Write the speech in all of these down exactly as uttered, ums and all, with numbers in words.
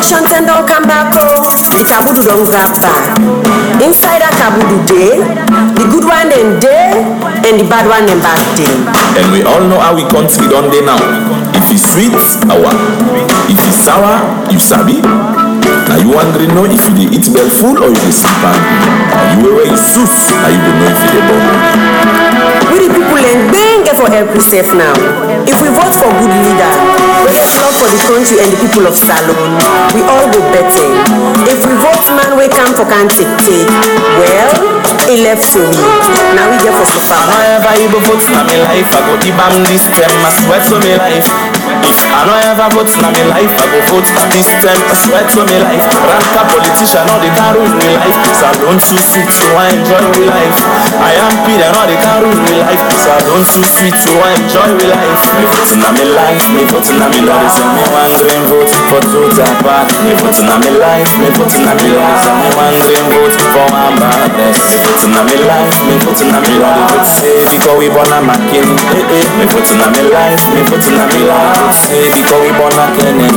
election ten don't come back, oh, the kabudu don't grab back. Inside a kabudu day, the good one and day, and the bad one and back day. And we all know how we country done day now. If it's sweet, our. If it's sour, you sabi. Now you wondering know if you dey eat bell full or you dey sleep hungry. And you wear soup, now you go know if you dey bubble. We the people and bang for help yourself now. If we vote for good leader, we get love for the country and the people of Salone, we all go better. If we vote man we come for can take take, well, he left show me. Now we get for so far. However you go vote na me life, I go deep am this time, I swear to me life. I know ever vote na me life, I go vote this time, I swear to me life. Ranka politician, all they can rule me life. Salone too sweet, so I enjoy me life. I am Peter, all they can rule me life. Salone too sweet, so I enjoy me life. Me vote na me life, me vote na me life. Say me one dream vote for Tota Park. Me vote na me life, me vote na me life. Say me one dream vote for Ambassador. Me vote na me life, me vote na me life. Vote say because we born a Makin. Eh eh. Me vote na me life, me vote na me life. Vote say because we born a Kenny.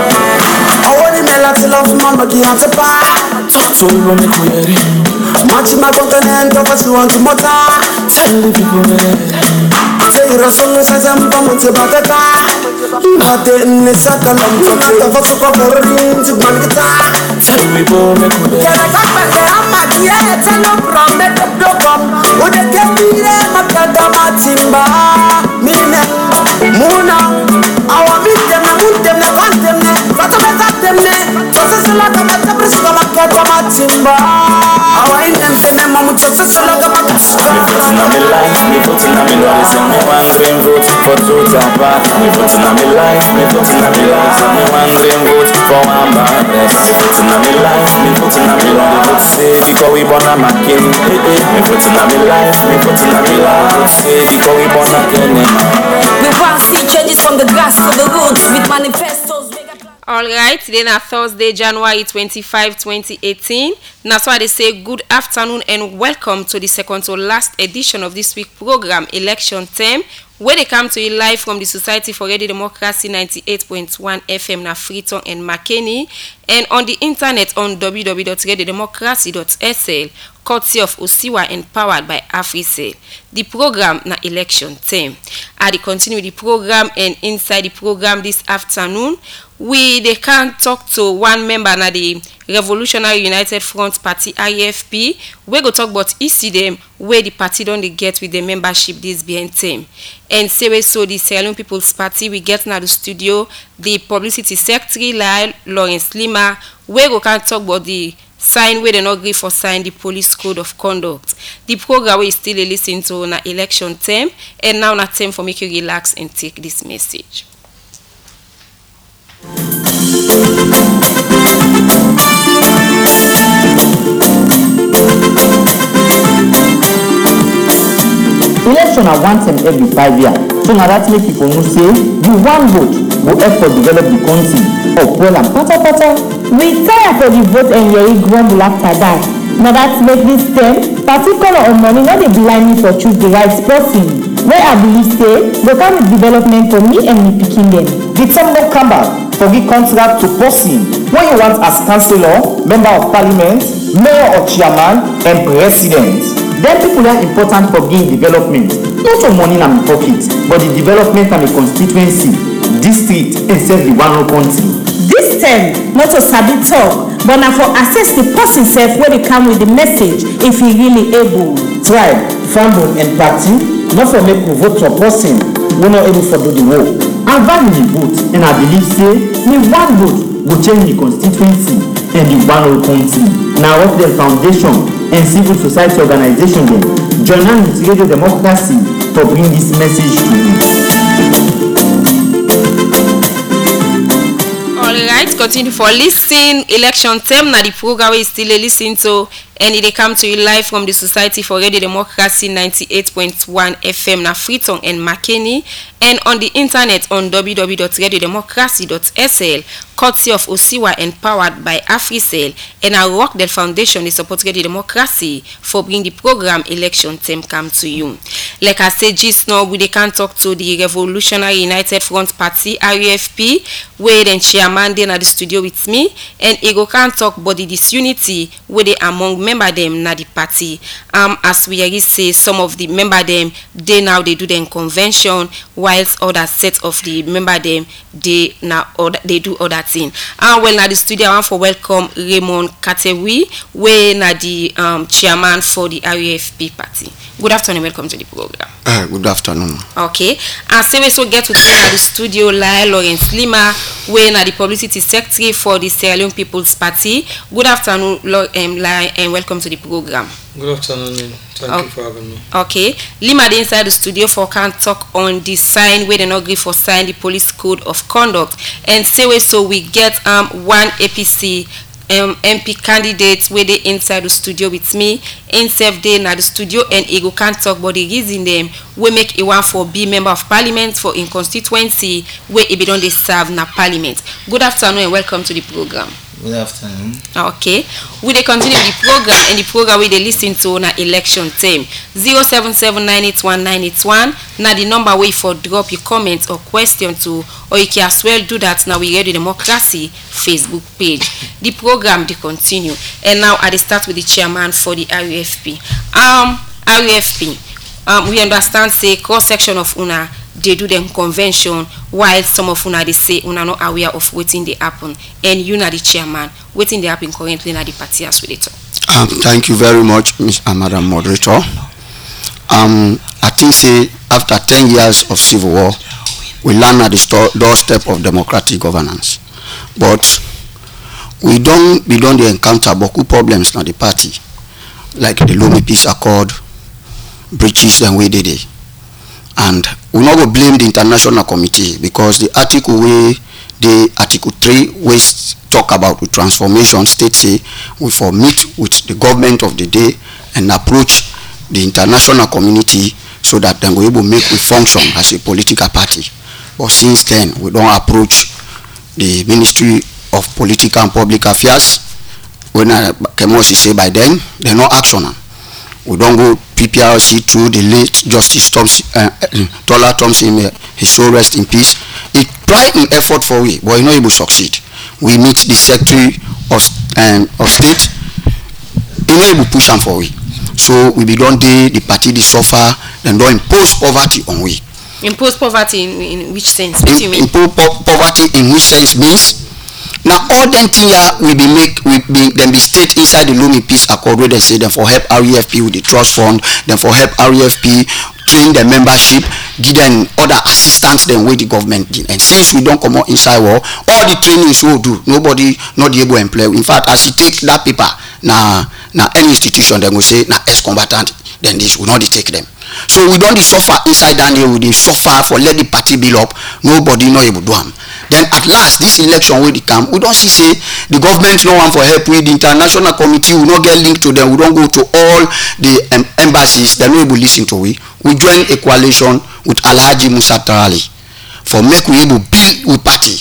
I want him to love mama ki ante pa. So we want me query. Match my continent, but you want to mota. Tell the people me. Say rason sa zamba mute batata. Bate ni sakalam chokata vaso ko korin jugman kita. Tell the people me query. Kera kapa ke amatia telo prome do kom. Ode ke mire makada matimba. Mine muna awa mitem na muntem na vantem ne. Vato betatem ne. Chose sala kama tabrisko makada matimba. Awa intem sene mamu chose sala kama tabrisko. Me vote na me life, me vote na me life. Say me one dream vote for Tota Park. Me vote na me life, me vote na me life. Say me one dream vote for Ambassador. Me vote na me life, me vote na me life. Vote say because we born a Makin. Eh eh. Me vote na me life, me vote na me life. Vote say because we born a Kenny. We want to see changes from the grass to the roots with manifestos. Alright, today na Thursday, January twenty-fifth, twenty eighteen. That's why they say good afternoon and welcome to the second to last edition of this week's program, Election Time, where they come to you live from the Society for Radio Democracy ninety-eight point one F M na Freetown and Makeni, and on the internet on w w w dot radio democracy dot s l, courtesy of Osiwa and powered by AfriCell. The program na Election Time. I dey continue the program, and inside the program this afternoon, we they can talk to one member na the Revolutionary United Front Party I F P. We go talk about E C them where the party don't they get with the membership this being time. And say so the Sierra Leone People's Party we get now the studio the publicity secretary like Lawrence Lima. We go can talk about the sign where they not agree for sign the police code of conduct. The program we still listen to na Election Time, and now na time for make you relax and take this message. Election are one time every five years, so now that make people know say the one vote will help for develop the country of well and pata pata. We tire for the vote and yeri grumble after that. Now that make this term particular on money not dey blind me for choose the right person. Where I believe say go come with development for me and me picking them. The term no come back for give contract to person when you want as councillor, member of parliament, mayor or chairman, and president. Then people are important for gain development. Not your money in my pocket, but the development of a constituency, district, and serve the one country. This term not to sabi talk, but now for assess the person self where they come with the message if he really able. Tribe, fandom, and party not for make we vote for person we not able for do the work. I value the vote, and I believe say me one vote will change the constituency and the one whole country. Now of the foundation and civil society organization them join hand with Radio Democracy to bring this message to you. Alright, continue for listening. Election Time na the program we still listen to, and they come to you live from the Society for Radio Democracy ninety-eight point one F M na Freetown and Makeni, and on the internet on w w w dot radio democracy dot s l, courtesy of Osiwa and powered by AfriCell, and our Rockdale Foundation they support Radio Democracy for bringing the program Election Time come to you. Like I said just now, we they can talk to the Revolutionary United Front Party R U F P, where then chairman then at the studio with me, and Ego can talk about the disunity where they among member them na the party. Um as we already say, some of the member them they now they do them convention, whilst other set of the member them they now other, they do other thing. And well now the studio I want for welcome Raymond Katewi, where na the um chairman for the R U F P party. Good afternoon, welcome to the program. Uh, good afternoon. Okay. And say we so get to me at the studio Lai Lawrence Lima, where na the publicity secretary for the Sierra Leone People's Party. Good afternoon, um, Lai, and welcome to the program. Good afternoon. Thank okay. you for having me. Okay. Lima they inside the studio for can talk on the sign where they not agree for sign the police code of conduct. And say we so we get um one A P C Um, M P candidates where they inside the studio with me, in self day na the studio, and Ego can't talk about the reason them we make a one for be member of parliament for in constituency where it be done they serve na parliament. Good afternoon and welcome to the program. Good afternoon. Okay, we they continue with the program, and the program we they listen to na election time zero seven seven nine eight one nine eight one. Now the number way for drop your comments or question to, or you can as well do that now we Radio Democracy Facebook page. The program they continue, and now I start with the chairman for the R U F P. Um, R U F P. Um, we understand say cross section of una they do them convention, while some of una they say una not aware of waiting they happen, and you na the chairman waiting they happen currently na the party as we talk. Um, thank you very much, Miss Madam Moderator. Um, I think say after ten years of civil war, we land at the sto- doorstep of democratic governance, but we don't we don't encounter boku problems na the party, like the Lomé Peace Accord, breaches and we did it. And we not go blame the international committee, because the article we the article three we talk about with transformation state say we for meet with the government of the day and approach the international community so that then we able make we function as a political party. But since then we don't approach the Ministry of Political and Public Affairs. When I can say by then they no action. We don't go P P R C through the late Justice Thompson, uh, Tola Thompson, uh, his soul rest in peace. It tried an effort for we, but we not able to succeed. We meet the Secretary of um, of State, he not able to push them for we. So we be done day the party they suffer, then don't impose poverty on we. Impose poverty in, in which sense? What do you mean? Impose po- poverty in which sense means now all them thing we be make we be them be state inside the Lomé Peace Accord where they say them for help R U F P with the trust fund, then for help R U F P train the membership, give them other assistance them with the government did. And since we don't come out inside war, all the trainings we do, nobody not able to employ. In fact, as you take that paper, now now any institution they will say now ex-combatant, then this will not take them. So we don't suffer inside and we they suffer for let the party build up, nobody not able to do them. Then at last this election will come, we don't see say the government no one for help with the international committee, we not get linked to them, we don't go to all the um, embassies, they no able listen to we. We join a coalition with Alhaji Musa Tarali for make we able build with party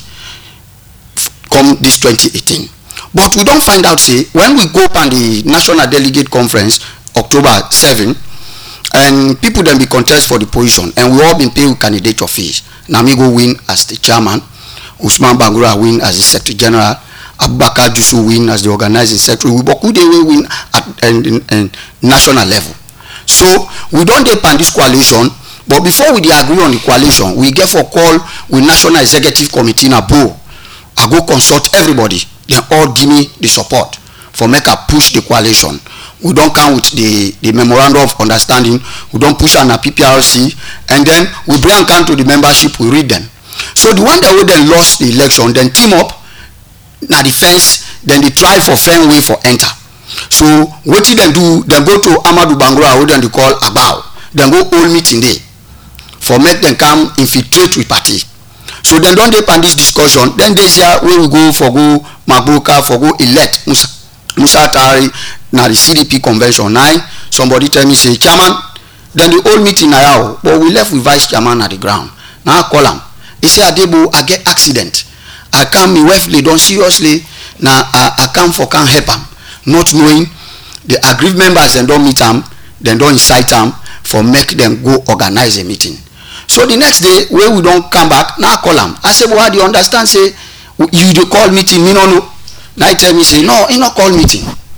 come this twenty eighteen. But we don't find out say when we go on the National Delegate Conference October seventh, and people then be contest for the position, and we all been paid candidature fees. Namigo win as the chairman, Usman Bangura win as the secretary general, Abubakar Jusu win as the organizing secretary. We boku they will win at and, and national level. So we don't depend this coalition, but before we agree on the coalition, we get for call with National Executive Committee in Abo. I go consult everybody. They all give me the support for make a push the coalition. We don't come with the, the memorandum of understanding. We don't push on a P P R C, and then we bring come to the membership. We read them. So the one that we then lost the election, then team up, now the fence, then they try for fair way for enter. So what did they do? Then go to Amadou Bangura, who then they call Abao. Then go all meeting day for make them come infiltrate with party. So then don't depend this discussion. Then this year where we go for go Mabuka for go elect Musa, Musa Tari. na the C D P convention. Now somebody tell me say chairman, then the whole meeting now, but we left with vice chairman at the ground. Now I call him. He say Adebo, I get accident. I come me wife lay down seriously. Now I, I come for can help him, not knowing the aggrieved members then don't meet him, then don't incite him for make them go organize a meeting. So the next day when we don't come back, now I call him. I say, well, how do you understand? Say you do call meeting, me no no. Now he tell me say no, he not call meeting.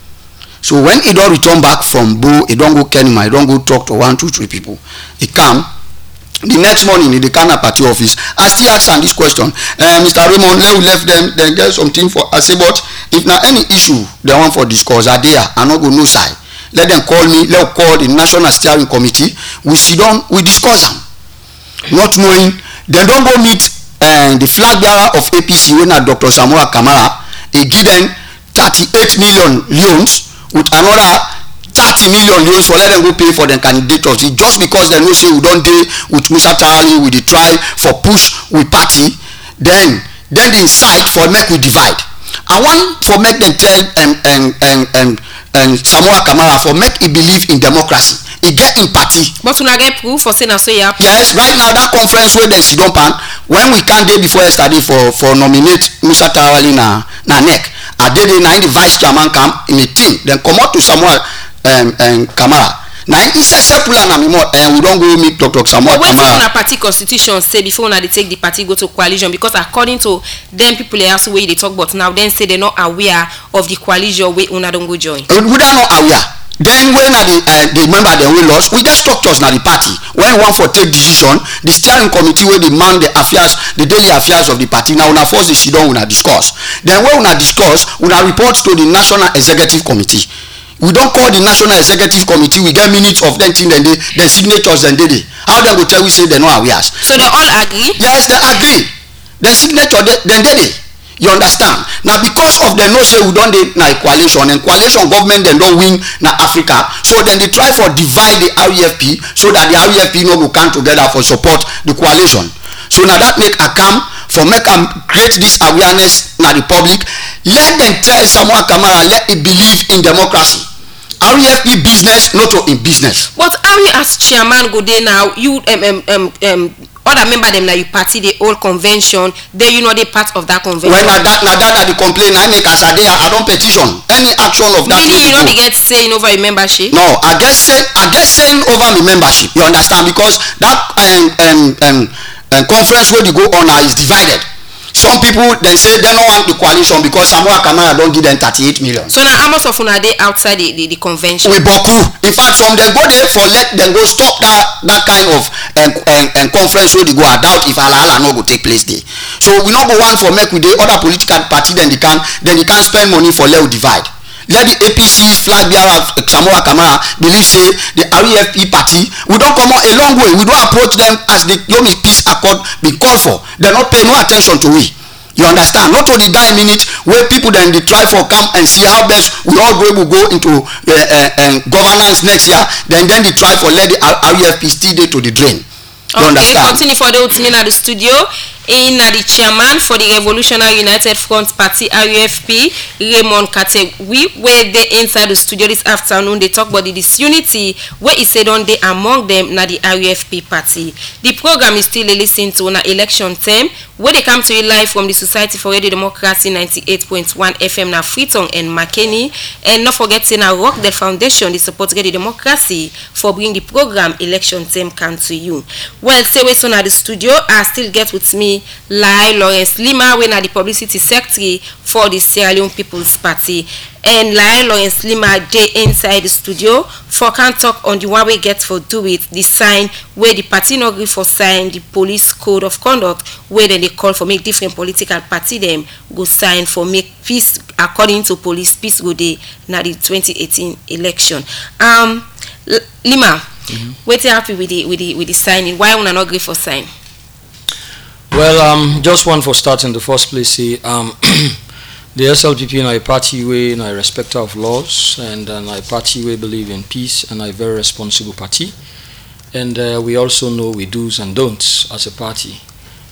So when he don't return back from Bo, he don't go Kenima, he don't go talk to one, two, three people. He come. The next morning in the Kana party office, I still ask him this question. Uh, Mister Raymond, let we left them, then get something for. I say, but if now any issue they want for discuss are there, I not go no side. Let them call me. Let call the National Steering Committee. We sit down, we discuss them. Not knowing, they don't go meet uh, the flag bearer of A P C when at Doctor Samoa Kamara. He give them thirty-eight million loans with another thirty million loans for let them go pay for their candidatures. It's just because they know say we don't deal with Musa Tarali, we dey try for push with party, then then they incite for make we divide. I want for make them tell um, um, um, um, um, Samoa Kamara for make he believe in democracy. He get in party. But una get proof for saying so yeah. Yes, right now that conference where they sit down pan when we can't day before yesterday for for nominate Musa Tarali na na neck. I did it now the vice chairman come in a team. Then come out to Samoa um, um, Kamara. Now inside circular na me more and we don't go meet Doctor Samoa Kamara. But when Kamara. una party constitution say before una they take the party go to coalition because according to them people they also way they talk about now then say they're not aware of the coalition way una don't go join. Uh, we are not aware. Then when are the uh, the member then we lost, we get structures na the party. When we want for take decision, the steering committee will demand the affairs, the daily affairs of the party. Now una force the sit down, una discuss. Then when una discuss, una report to the National Executive Committee. We don't call the National Executive Committee. We get minutes of them thing then they, the signatures then they, they. How they go tell we say they no aware? So they all agree? Yes, they agree. The signature they, then they, they. You understand? Now because of the no say we don't dey na coalition and coalition government then don't win na Africa, so then they try for divide the R E F P so that the R E F P no go come together for support the coalition. So now that make a come for make am create this awareness na the public. Let them tell Samoa Kamara let it believe in democracy. R E F P business not to in business. But how you as chairman go there now? You um um um um. Other member them na you party the whole convention, then you know they part of that convention. When na that na that na the complaint I make as I dey I don't petition any action of that. Meaning you know they get saying over your membership? No, I get say I get saying over my membership. You understand because that um um um, um conference where they go on now is divided. Some people then say they don't want the coalition because Samoa Kamara don't give them thirty-eight million. So now how much of una dey outside the, the, the convention? We boku. In fact, some them go there for let them go stop that that kind of um, um, um, conference where they go. I doubt if Alahala no go take place there. So we not go want for make with the other political party then they can then they can spend money for let we divide. Let the A P C flag bearer Samoa Kamara believe say the R E F P party we don't come out a long way. We don't approach them as the Yomi Peace Accord be called for. They not pay no attention to we. You understand? Not only that minute where people then they try for come and see how best we all go will go into uh, uh, uh, governance next year. Then then they try for let the R E F P still there to the drain. You okay, understand? Continue for the opening at the studio. In uh, the chairman for the Revolutionary United Front Party R U F P, Raymond Kate, we were there inside the studio this afternoon. They talk about the disunity where he said on day among them na the R U F P party. The program is still a listen to na election term where they come to you live from the Society for Radio Democracy ninety-eight point one F M na Freetown and Makeni. And not forgetting na Rockdale Foundation, the support Radio Democracy for bringing the program election term come to you. Well, say we so na the studio, I still get with me Lai Lawrence Lima, when are the publicity secretary for the Sierra Leone People's Party. And Lai Lawrence Lima dey inside the studio for can talk on the one we get for do it, the sign where the party no agree for sign the police code of conduct where then they call for make different political party them go sign for make peace according to police peace go day na the twenty eighteen election. Um L Lima, mm-hmm. Wait happy with the with the with the signing. Why una not agree for sign? Well, um, just one for start in the first place. Say, um, the S L P P and I party way and I respecter of laws and uh, I party way believe in peace and I very responsible party. And uh, we also know we do's and don'ts as a party.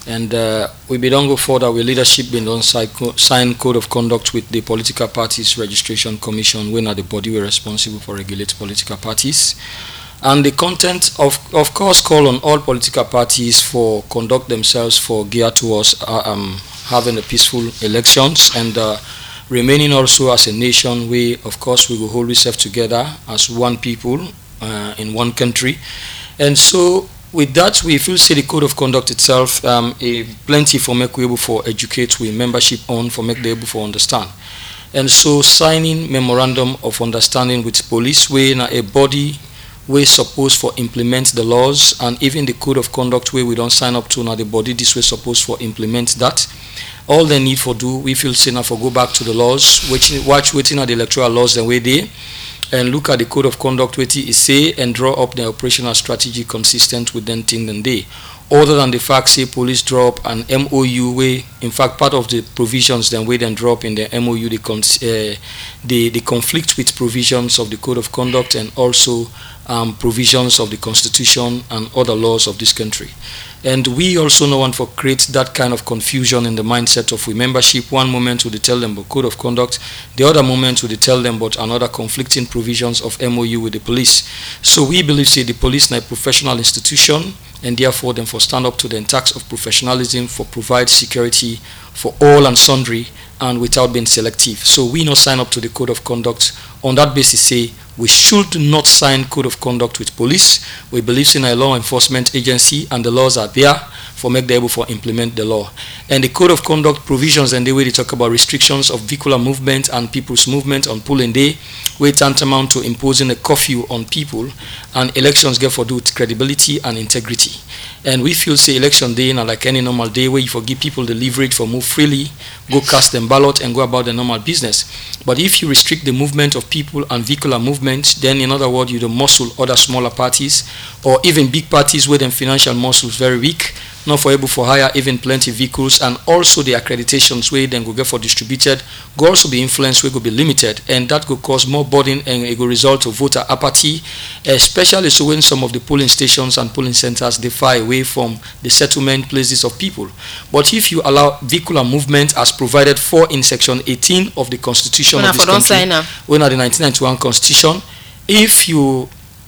And uh, we be don't go further with leadership being on sign code of conduct with the Political Parties Registration Commission, when are the body we're responsible for regulate political parties. And the content of of course call on all political parties for conduct themselves for gear towards uh, um, having a peaceful elections, and uh, remaining also as a nation. We of course we will hold ourselves together as one people uh, in one country. And so with that, we feel say the code of conduct itself um, a plenty for make we able for educate we membership on, for make they able for understand. And so signing memorandum of understanding with police, we in a body we supposed for implement the laws, and even the code of conduct where we don't sign up to now the body this way supposed for implement that. All they need for do, we feel say now for go back to the laws, which watch waiting at the electoral laws the way they, and look at the code of conduct what it say, and draw up the operational strategy consistent with them thing and day. Other than the fact say police draw up an M O U way, in fact part of the provisions then we then drop in the M O U the, uh, the, the conflict with provisions of the code of conduct, and also um, provisions of the constitution and other laws of this country. And we also no want for create that kind of confusion in the mindset of we membership. One moment we tell them about code of conduct, the other moment we tell them about another conflicting provisions of M O U with the police. So we believe say the police is a professional institution, and therefore them for stand up to the tax of professionalism for provide security for all and sundry, and without being selective. So we not sign up to the code of conduct on that basis say we should not sign code of conduct with police. We believe in a law enforcement agency, and the laws are there for make them able for implement the law. And the code of conduct provisions and the way they talk about restrictions of vehicular movement and people's movement on polling day, where tantamount to imposing a curfew on people, and elections get for do with credibility and integrity. And we feel say election day now like any normal day where you forgive people the leverage for move freely, go cast them ballot and go about the normal business. But if you restrict the movement of people and vehicular movement, then in other words you don't muscle other smaller parties or even big parties where them financial muscles very weak, not for able for hire even plenty vehicles, and also the accreditations where then go get for distributed go also be influenced where go be limited, and that could cause more burden and it will result to voter apathy, especially so when some of the polling stations and polling centers differ away from the settlement places of people. But if you allow vehicular movement as provided for in section eighteen of the constitution when of this country, when are the nineteen ninety-one constitution, if you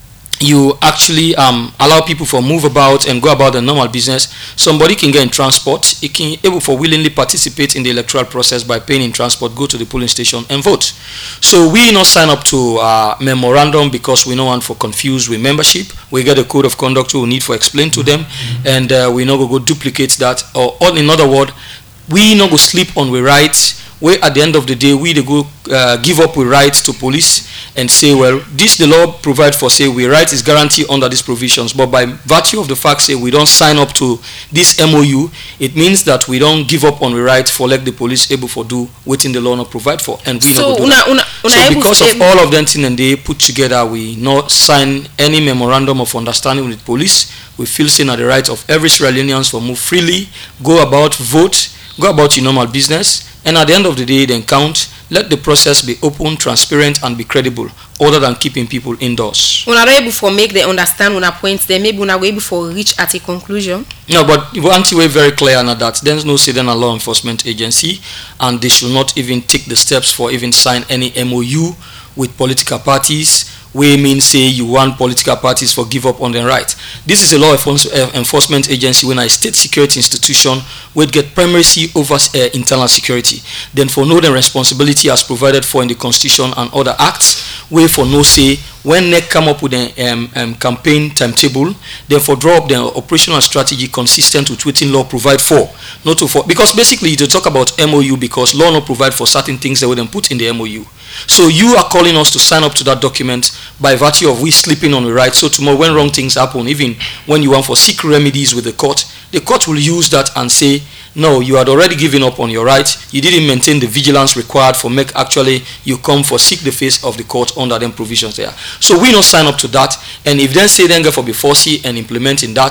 you actually um, allow people for move about and go about the normal business, somebody can get in transport, he can able for willingly participate in the electoral process by paying in transport, go to the polling station and vote. So we not sign up to uh, memorandum because we don't want for confused with membership. We get a code of conduct we need for explain to them, and uh, we not go, go duplicate that, or, or in other words, we not go sleep on we rights, where at the end of the day we they go uh, give up we rights to police and say, well, this the law provide for say we right is guaranteed under these provisions, but by virtue of the fact say we don't sign up to this M O U, it means that we don't give up on the right for like the police able for do waiting the law not provide for, and we so not do una, that. Una, una So because of all of them thing and they put together, we not sign any memorandum of understanding with police. We feel saying at the right of every Sierra Leoneans for move freely, go about vote, go about your normal business, and at the end of the day then count. Let the process be open, transparent, and be credible, other than keeping people indoors. When are able for make them understand when a point, then maybe when are able for reach at a conclusion. No, but we want to be very clear on that. There's no say then a law enforcement agency, and they should not even take the steps for even sign any M O U with political parties. We mean say you want political parties for give up on their right. This is a law enforcement agency when a state security institution would get primacy over uh, internal security. Then for no the responsibility as provided for in the constitution and other acts, we for no say when they come up with a um, um, campaign timetable, therefore draw up the operational strategy consistent with what law provide for. Not to for because basically you talk about M O U because law not provide for certain things that we then put in the M O U. So you are calling us to sign up to that document by virtue of we sleeping on the right. So tomorrow when wrong things happen, even when you want for seek remedies with the court, the court will use that and say, no, you had already given up on your right. You didn't maintain the vigilance required for make actually you come for seek the face of the court under them provisions there. So we not sign up to that. And if then say then go for be foresee and implementing that,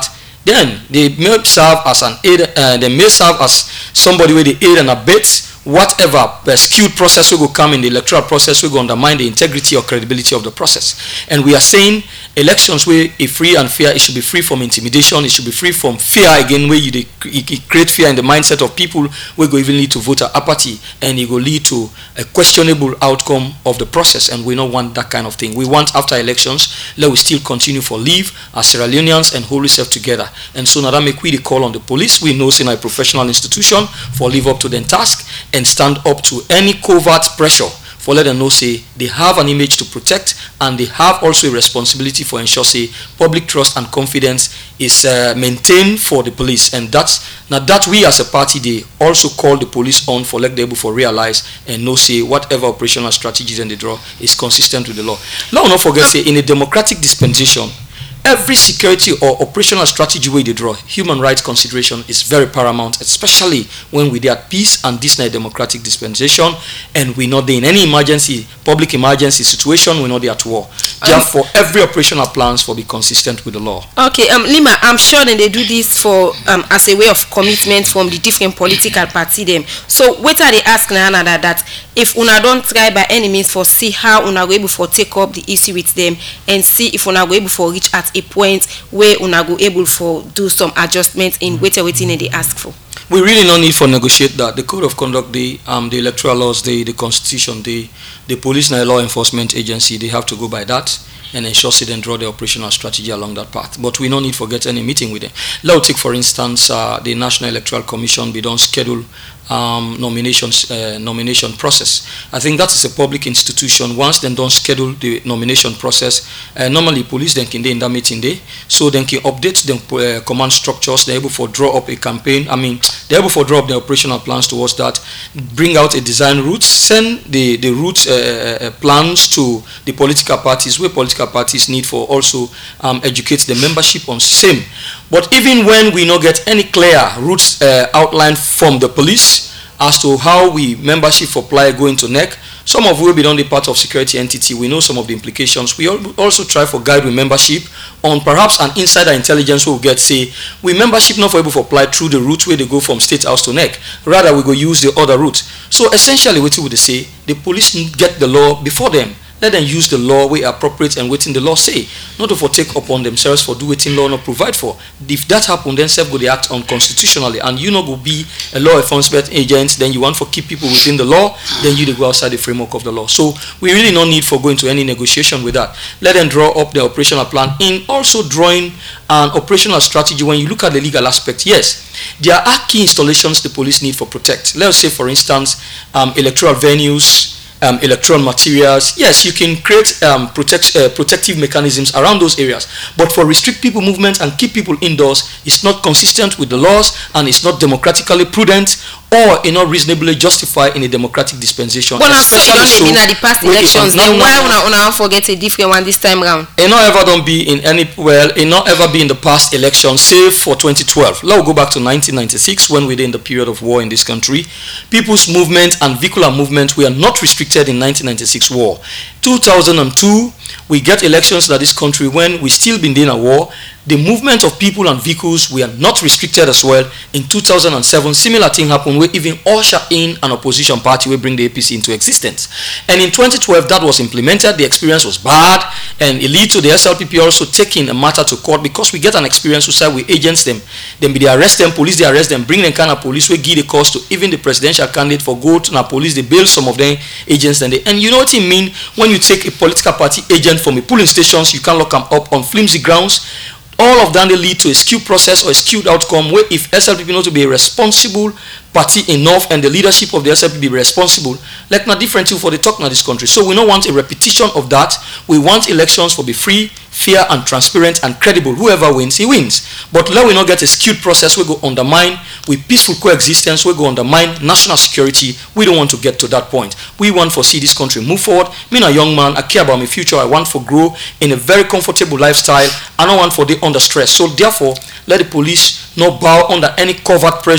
then they may serve as an aid, uh, they may serve as somebody with the aid and abet whatever skewed process will go come in the electoral process will go undermine the integrity or credibility of the process. And we are saying elections where a free and fair, it should be free from intimidation, it should be free from fear again, where you de- it create fear in the mindset of people where go even lead to voter apathy, and it will lead to a questionable outcome of the process, and we don't want that kind of thing. We want after elections, let we still continue for leave as Sierra Leoneans and hold ourselves together. And so now that make we the call on the police. We know in a professional institution for live up to the task and stand up to any covert pressure for let them know say they have an image to protect, and they have also a responsibility for ensure say public trust and confidence is uh, maintained for the police. And that's now that we as a party they also call the police on for let them able for realize and know say whatever operational strategies and they draw is consistent with the law. Now not forget say in a democratic dispensation, every security or operational strategy way they draw, human rights consideration is very paramount, especially when we are at peace, and this is a democratic dispensation, and we're not in any emergency, public emergency situation, we're not at war. Therefore, every operational plans for be consistent with the law. Okay, um, Lima, I'm sure that they do this for um, as a way of commitment from the different political party them. So, what are they asking Nana that, that if una don't try by any means for see how una go able for take up the issue with them and see if una go able for reach at a point where una go able for do some adjustments in what everything they ask for. We really no need for negotiate that. The code of conduct, the um the electoral laws, the the constitution, the the police and the law enforcement agency, they have to go by that and ensure they then draw the operational strategy along that path. But we no need for get any meeting with them. Let's take for instance uh, the National Electoral Commission. We don't schedule um, nominations uh, nomination process. I think that is a public institution. Once they don't schedule the nomination process, uh, normally police then can in that meeting day, so then can update the uh, command structures. They're able for draw up a campaign. I mean, they're able for draw up the operational plans towards that. Bring out a design route. Send the the route uh, uh, plans to the political parties, where political parties need for also um, educate the membership on same. But even when we not get any clear routes uh, outlined from the police as to how we membership for apply going to N E C, some of will be on the part of security entity. We know some of the implications. We also try for guide with membership on perhaps an insider intelligence will get say we membership not for able to apply through the route where they go from State House to N E C. Rather we go use the other route. So essentially what would they say? The police get the law before them. Let them use the law where appropriate and waiting the law say, not to for take upon themselves for do waiting law not provide for. If that happen, then self go they act unconstitutionally, and you not go be a law enforcement agent. Then you want for keep people within the law, then you they go outside the framework of the law. So we really no need for going to any negotiation with that. Let them draw up the operational plan in also drawing an operational strategy. When you look at the legal aspect, yes, there are key installations the police need for protect. Let's say for instance, um, electoral venues. Um, electoral materials. Yes, you can create um, protect, uh, protective mechanisms around those areas, but for restrict people movement and keep people indoors, it's not consistent with the laws, and it's not democratically prudent or you know reasonably justified in a democratic dispensation. Well, I'm sorry, don't so, mean at the past elections. Then why una una forget a different one this time round? It not ever don't be in any well. It not ever be in the past elections, save for twenty twelve. Let's go back to nineteen ninety-six when we were in the period of war in this country. People's movement and vehicular movement were not restricted in nineteen ninety-six war. two thousand two, we get elections in this country when we still been in a war. The movement of people and vehicles were not restricted as well. In two thousand seven, similar thing happened where even usher in an opposition party will bring the A P C into existence. And in twenty twelve, that was implemented. The experience was bad, and it led to the S L P P also taking a matter to court because we get an experience who say we agents them. Then be they arrest them, police they arrest them, bring them kind of police, we give the cause to even the presidential candidate for go to the police, they bail some of them agents. And, they, and you know what it mean when you take a political party agent from a polling stations, you can lock them up on flimsy grounds. All of them they lead to a skewed process or a skewed outcome where if S L P P not to be a responsible party enough and the leadership of the S L P P be responsible, like not different too for the talk in this country. So we don't want a repetition of that. We want elections to be free, fair and transparent and credible. Whoever wins, he wins. But let we not get a skewed process we go undermine with peaceful coexistence, we go undermine national security. We don't want to get to that point. We want to see this country move forward. Me a young man, I care about my future. I want to grow in a very comfortable lifestyle. I don't want for the under stress. So therefore, let the police not bow under any covert pressure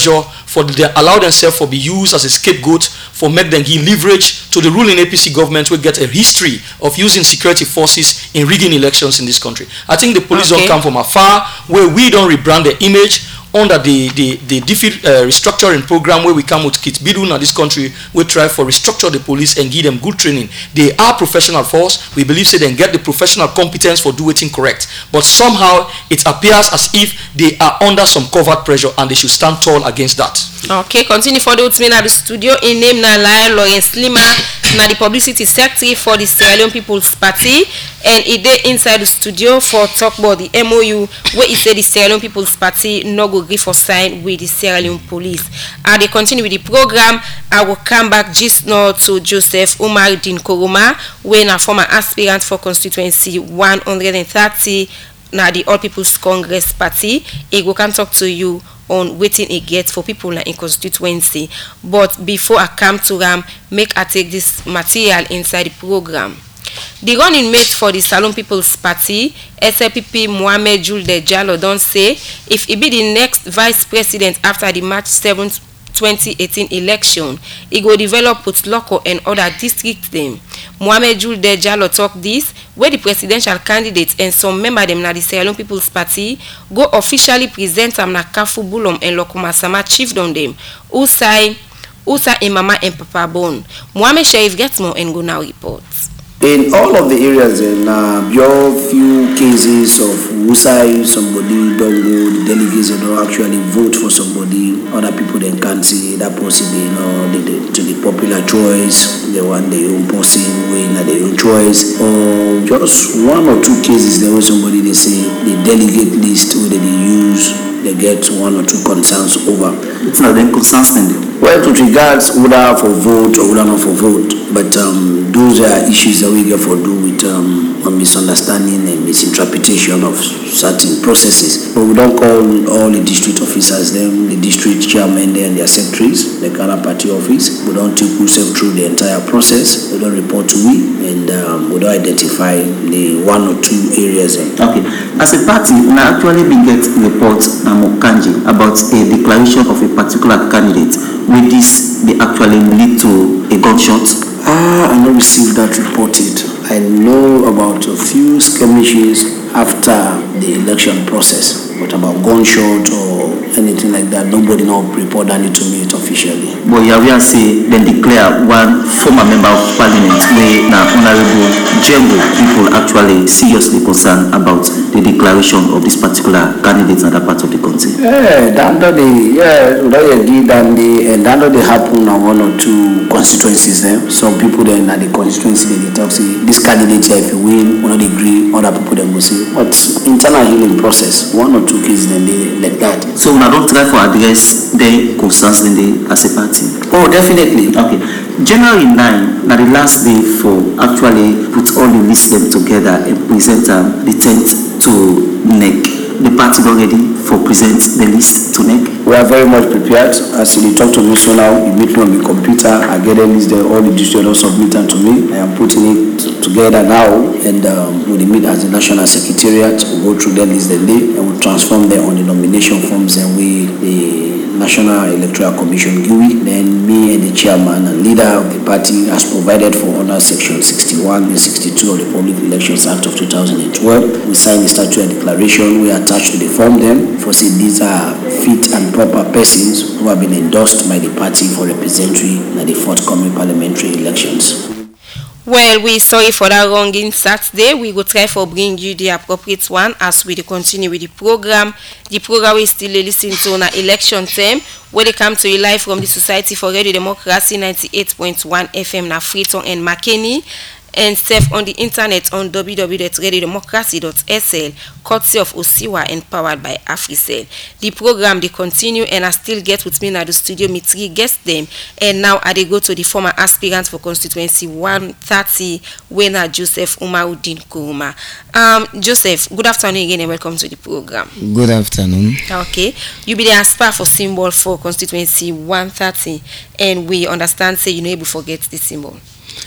for they allow themselves for be used as a scapegoat for make them give leverage to the ruling A P C government will get a history of using security forces in rigging elections in this country. I think the police Okay. don't come from afar where we don't rebrand the image under the the the defeat uh, restructuring program where we come with Kit Bidun in this country. We try for restructure the police and give them good training. They are professional force. We believe say they get the professional competence for doing it correct. But somehow it appears as if they are under some covert pressure and they should stand tall against that. Okay, continue for the ultimate at the studio. In name na Lai Lawrence Lima, na the publicity secretary for the Sierra Leone People's Party, and he dey inside the studio for talk about the M O U where he say the Sierra Leone People's Party no go agree for sign with the Sierra Leone police. And they continue with the program. I will come back just now to Joseph Umar Din Koroma, when a former aspirant for constituency one hundred thirty na the All People's Congress Party. He go come talk to you on waiting it gets for people in constituency. But before I come to them, make I take this material inside the program. The running mate for the Salon People's Party, S L P P Mohamed Julde Jallo, don't say if he be the next vice president after the March seventh twenty eighteen election, he go develop with local and other district them. Mohamed Julde Jallo talk this where the presidential candidates and some member them na the Sierra Leone People's Party go officially present am na Kafu Bulom and Lokomasama chiefdom them. Usai Usa Imama and Papa Bon. Mohamed Sharif gets more and go now reports. In all of the areas, in uh, your few cases of Usai, somebody don't go, the delegates don't actually vote for somebody, other people then can't see that person, you know, they, they, to the popular choice, they want their own person, win at their own choice, or just one or two cases, there was somebody they say, the delegate list, where they use, they get one or two concerns over. It's not then concerns then. Well, with regards whether for vote or whether not for vote, but um, those are issues that we get for do with um, a misunderstanding and misinterpretation of certain processes. But we don't call all the district officers them, the district chairman and their secretaries, the Ghana party office. We don't take ourselves through the entire process. We don't report to we, and um, we don't identify the one or two areas. In. Okay. As a party, we actually been get reports um, Kanji about a declaration of a particular candidate. Will this be actually lead to a gunshot? Ah, I not received that reported. I know about a few skirmishes after the election process, but about gunshot or anything like that, nobody now report that to me officially. But yeah, we are say then declare one former member of parliament where now honorable general people actually seriously concerned about the declaration of this particular candidate in that part of the country. Yeah, that the yeah, that did and the and that they happen on one or two constituencies there. Some people then at the constituency they talk say this candidate here if you win, we not agree, other people then will say, but internal healing process, one or two cases then they like that. So now don't try for address the concerns in the as a party. Oh, definitely. Okay. January ninth, now the last day for actually put all the list them together and present um, the tenth to N E C. The party already for present the list to N E C. We are very much prepared. As you talk to me so now, you meet me on the computer, I get the list there, all the district also submit them to me. I am putting it together now, and um, we meet as the National Secretariat, we go through that list the day, and we transform them on the nomination forms, and we, the National Electoral Commission G U I, then me and the chairman and leader of the party as provided for under section sixty-one and sixty-two of the Public Elections Act of two thousand twelve. We sign the statutory declaration, we attach to the form them for say these are fit and proper persons who have been endorsed by the party for representatives in the forthcoming parliamentary elections. Well, we sorry for that wrong in Saturday. We go try for bring you the appropriate one as we continue with the program. The program we still listen to on election time where they come to you live from the Society for Radio Democracy ninety-eight point one F M na Freetown and McKinney, and safe on the internet on w w w dot radio democracy dot s l, courtesy of Osiwa and powered by Africell. The program they continue, and I still get with me now the studio me three guest them, and now I they go to the former aspirant for constituency one thirty, winner Joseph Umaruddin Kuruma. Um, Joseph, good afternoon again and welcome to the program. Good afternoon. Okay, you be the aspire for symbol for constituency one thirty, and we understand say you know able to forget the symbol.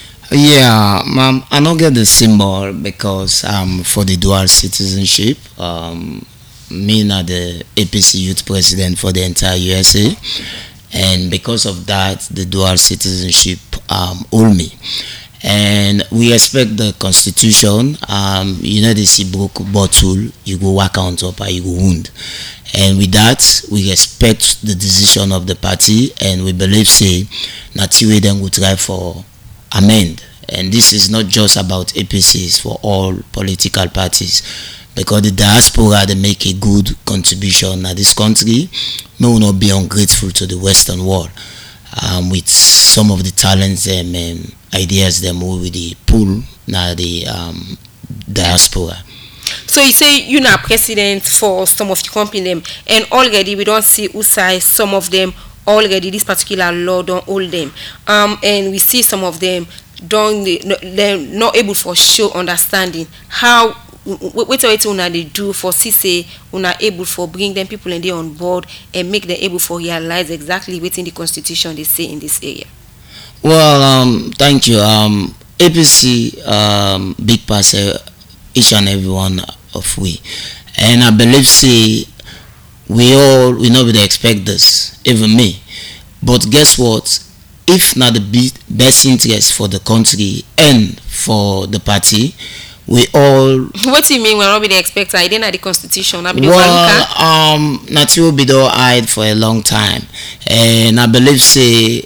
Yeah, um, I don't get the symbol because um for the dual citizenship, um me not the A P C youth president for the entire U S A, and because of that, the dual citizenship um, hold me. And we respect the constitution. Um, you know, they see broke bottle, you go work on top or you go wound. And with that, we respect the decision of the party, and we believe say Natiwe then will try for amend. And this is not just about A P C, it's for all political parties, because the diaspora they make a good contribution at this country. May we not be ungrateful to the Western world um, with some of the talents them and ideas them with the pool now the um, diaspora. So you say you're not president for some of the company them, and already we don't see who size some of them already. This particular law don't hold them, um, and we see some of them don't they're not able for show understanding how what what una they do for see say una able for bring them people and they on board and make them able for realize exactly within the constitution they say in this area. Well, um, thank you. Um, A P C um, big pass uh, each and every one of we, and I believe say we all we know we expect this, even me. But guess what? If not the be- best interest for the country and for the party, we all. What do you mean? We're not be the expecter? I didn't have the constitution. Not be the well, um, Nati will be there hide for a long time, and I believe say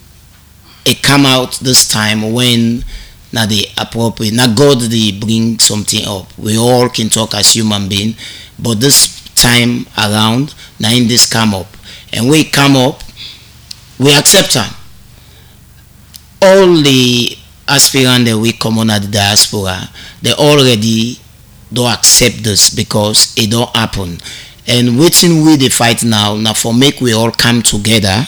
it come out this time when now the appropriate. Now God they bring something up. We all can talk as human being, but this time around, now in this come up, and we come up, we accept them. All the aspirants that we come on at the diaspora, they already don't accept this because it don't happen. And waiting with the fight now, now for make we all come together,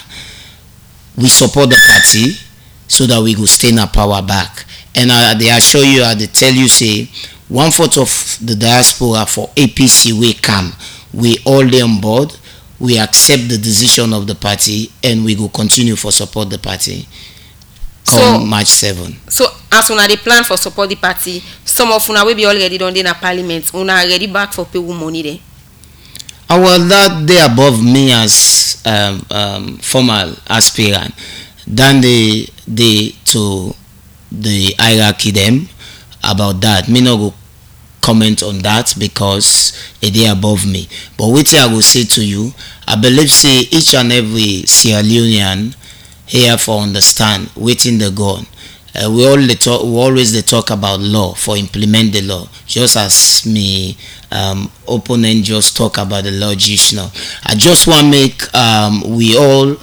we support the party so that we go stay in our power back. And uh, they assure you, uh, they tell you say, one fourth of the diaspora for A P C we come, we all there on board, we accept the decision of the party, and we go continue for support the party. Come so, March seventh. So as una dey plan for support the party, some of una will be already done in a parliament. Una already back for pay money there. Uh, well, that they above me as um, um, formal aspirant. Then they they to the hierarchy them about that. Me no go comment on that because it they above me. But what I will say to you, I believe say each and every Sierra Leonean here for understand waiting the gun. Uh, we all the talk, we always they talk about law for implement the law. Just as me um, opponent just talk about the law just now. I just want to make um, we all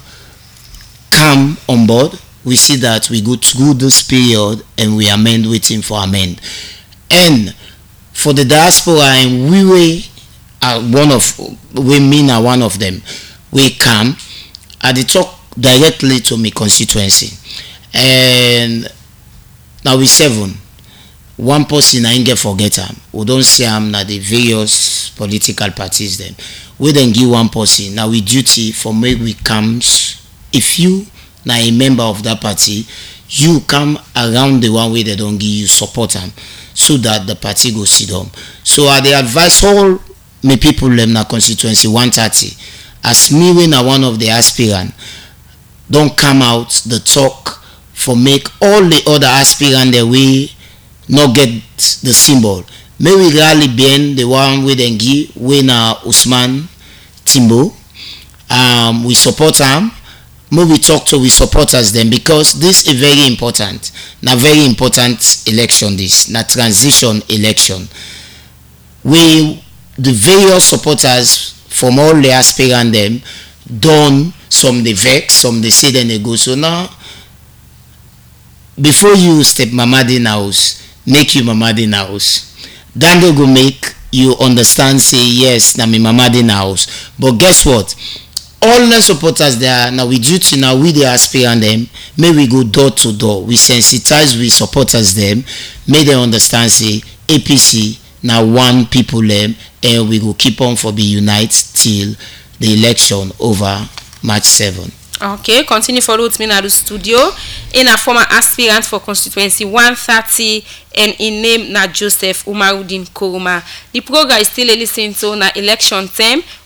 come on board. We see that we go through this period and we amend waiting for amend. And for the diaspora, and we were uh, one of we mean are one of them. We come at the talk directly to my constituency, and now we seven. One person I ain't get forget him. We don't see him na the various political parties them. We then give one person. Now we duty for make we comes. If you now a member of that party, you come around the one way they don't give you support them, so that the party go sit down. So I they advise all my people them na constituency one thirty. As me when I one of the aspirant. Don't come out the talk for make all the other aspirants that we not get the symbol. May we rally bien the one with Engi, we na Usman Timbo. Um, we support him. May we talk to we supporters them because this is very important. Na very important election this, na transition election. We the various supporters from all the aspirants them done. Some they vex, some they say then they go. So now, before you step Mamadi in house, make you Mamadi in house. Then they go make you understand, say yes, na me Mamadi in house. But guess what? All the supporters there, now we duty now we the aspirant them, may we go door to door. We sensitize we supporters them, may they understand, say A P C now one people them, and we go keep on for be unite till the election over March seventh. Okay, continue follow with me now the studio. In a former aspirant for constituency one thirty, and in name na Joseph Umarudin Kuruma. The program is still listening to na election term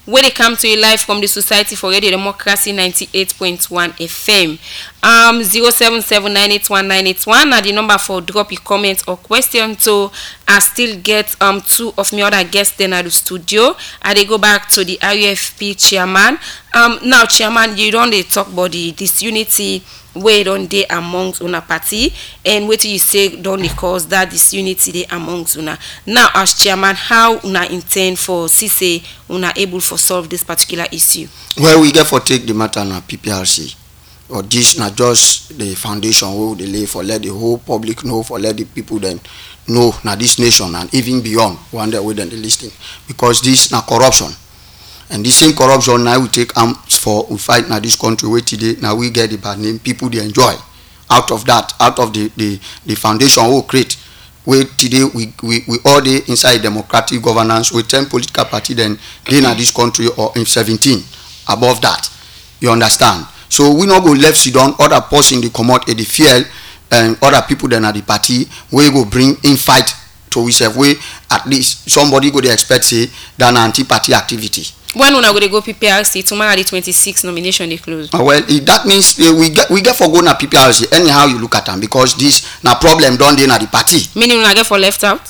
where they come to you live from the Society for Radio Democracy ninety-eight point one F M. Um, zero seven seven nine eight one nine eight one. Now the number for drop your comment or question to. I still get um two of my other guests then at the studio. I they go back to the R U F P chairman. Um, now chairman, you don't they talk about the disunity where don't they amongst una party, and what you say don't they cause that disunity they amongst una. Now as chairman, how una intend for C C una able for solve this particular issue? Well, we get for take the matter na P P R C. Or this not just the foundation who they lay for let the whole public know, for let the people then know now this nation and even beyond one day within the listing, because this na corruption, and this same corruption now we take arms for we fight now this country where today now we get the bad name people they enjoy out of that out of the the, the foundation we create where today we, we we all day inside democratic governance with ten political party then they in this country or in seventeen above that, you understand. So we not go left sit down other person they come out at the field and other people then at the party we go bring in fight to we say we at least somebody go they expect say than anti-party activity. When una go they go P P R C tomorrow the twenty-sixth nomination they close. Uh, well, it, that means uh, we get we get for go na P P R C anyhow you look at them, because this na problem done dey na the party. Meaning una get for left out?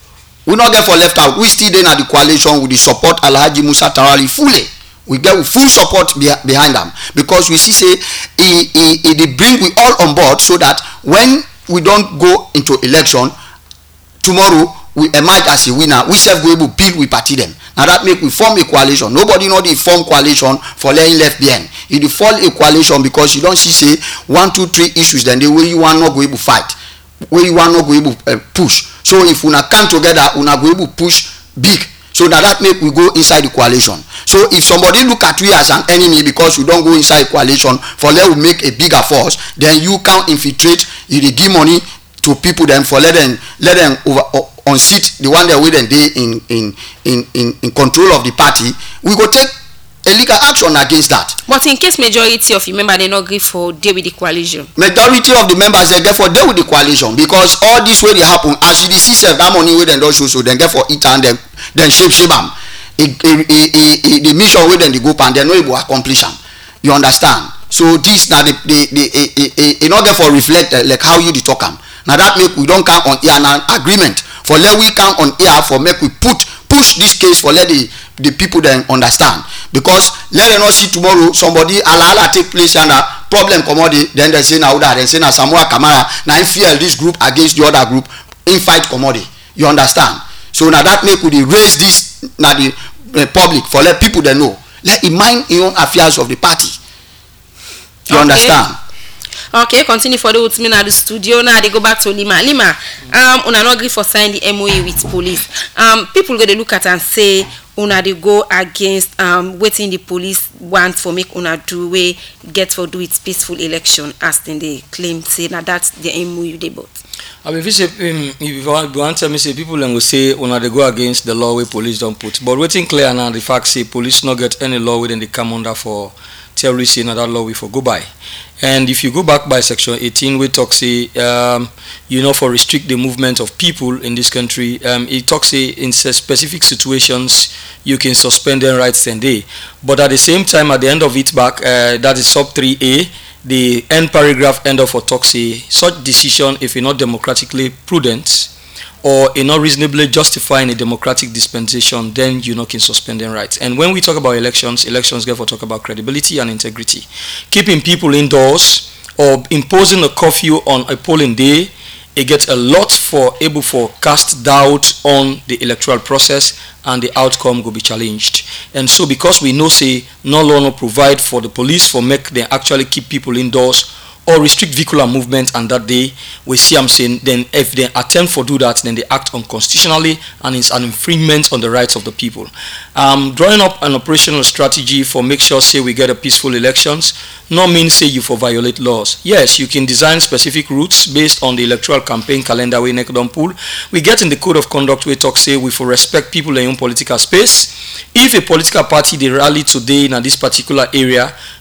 We not get for left out. We still dey na the coalition with the support Alhaji Musa Tawali fully. We get full support be, behind them, because we see say he, he, he they bring we all on board so that when we don't go into election tomorrow we emerge as a winner. We self go able build we party them. Now that make we form a coalition. Nobody know they form coalition for laying left behind. If they form a coalition because you don't see say one two three issues then the way you want not go able fight, where you want not go able uh, push. So if we not come together, we not go able push big. So now that make we go inside the coalition. So if somebody look at you as an enemy because you don't go inside coalition for let we make a bigger force, then you can infiltrate, you dey give money to people then for let them let them over uh, unseat the one that we then they in in, in in in control of the party. We go take a legal action against that. But in case majority of you members they not agree for deal with the coalition. Majority of the members they get for deal with the coalition, because all this way they happen as you see self that money we then don't show, so then get for it and then then shape shape them. It, it, it, it, the mission way then they go and they no able to accomplish them. You understand? So this now the the the it not get for reflect uh, like how you the talk them. Now that make we don't count on here an agreement for let we count on here for make we put push this case for let the the people then understand, because let them not see tomorrow somebody ala ala take place and a problem commodity then they say now that then say now Samuel Kamara now in fear this group against the other group in fight commodity. You understand? So now that make we raise this now the uh, public for let people they know let it mind your own affairs of the party. You okay. Understand? Okay, continue for the ultimate at the studio. Now they go back to Lima. Lima, um, una not agree for sign the M O U with police. Um, people go to look at and say una they go against um waiting the police want for make una do way get for do its peaceful election as then they claim say now that's the M O U they bought. I mean, if you say, um, if you want, want to say people then will say una they go against the law where police don't put, but waiting clear now the fact say police not get any law within they come under for terrorists in that law we for go by. And if you go back by section eighteen, we talk say, um, you know, for restrict the movement of people in this country, um, it talks say in specific situations you can suspend their rights and day. But at the same time, at the end of it back, uh, that is sub three A, the end paragraph end of for talk say such decision if it's not democratically prudent or in not reasonably justifying a democratic dispensation, then you know can suspend their rights. And when we talk about elections, elections therefore talk about credibility and integrity. Keeping people indoors or imposing a curfew on a polling day, it gets a lot for able for cast doubt on the electoral process and the outcome will be challenged. And so because we know say no law no provide for the police for make them actually keep people indoors or restrict vehicular movement, and that day we see I'm saying then if they attempt for do that then they act unconstitutionally and it's an infringement on the rights of the people. Um, drawing up an operational strategy for make sure say we get a peaceful elections not mean say you for violate laws. Yes, you can design specific routes based on the electoral campaign calendar we neck down pool. We get in the code of conduct we talk say we for respect people in own political space. If a political party they rally today in this particular area,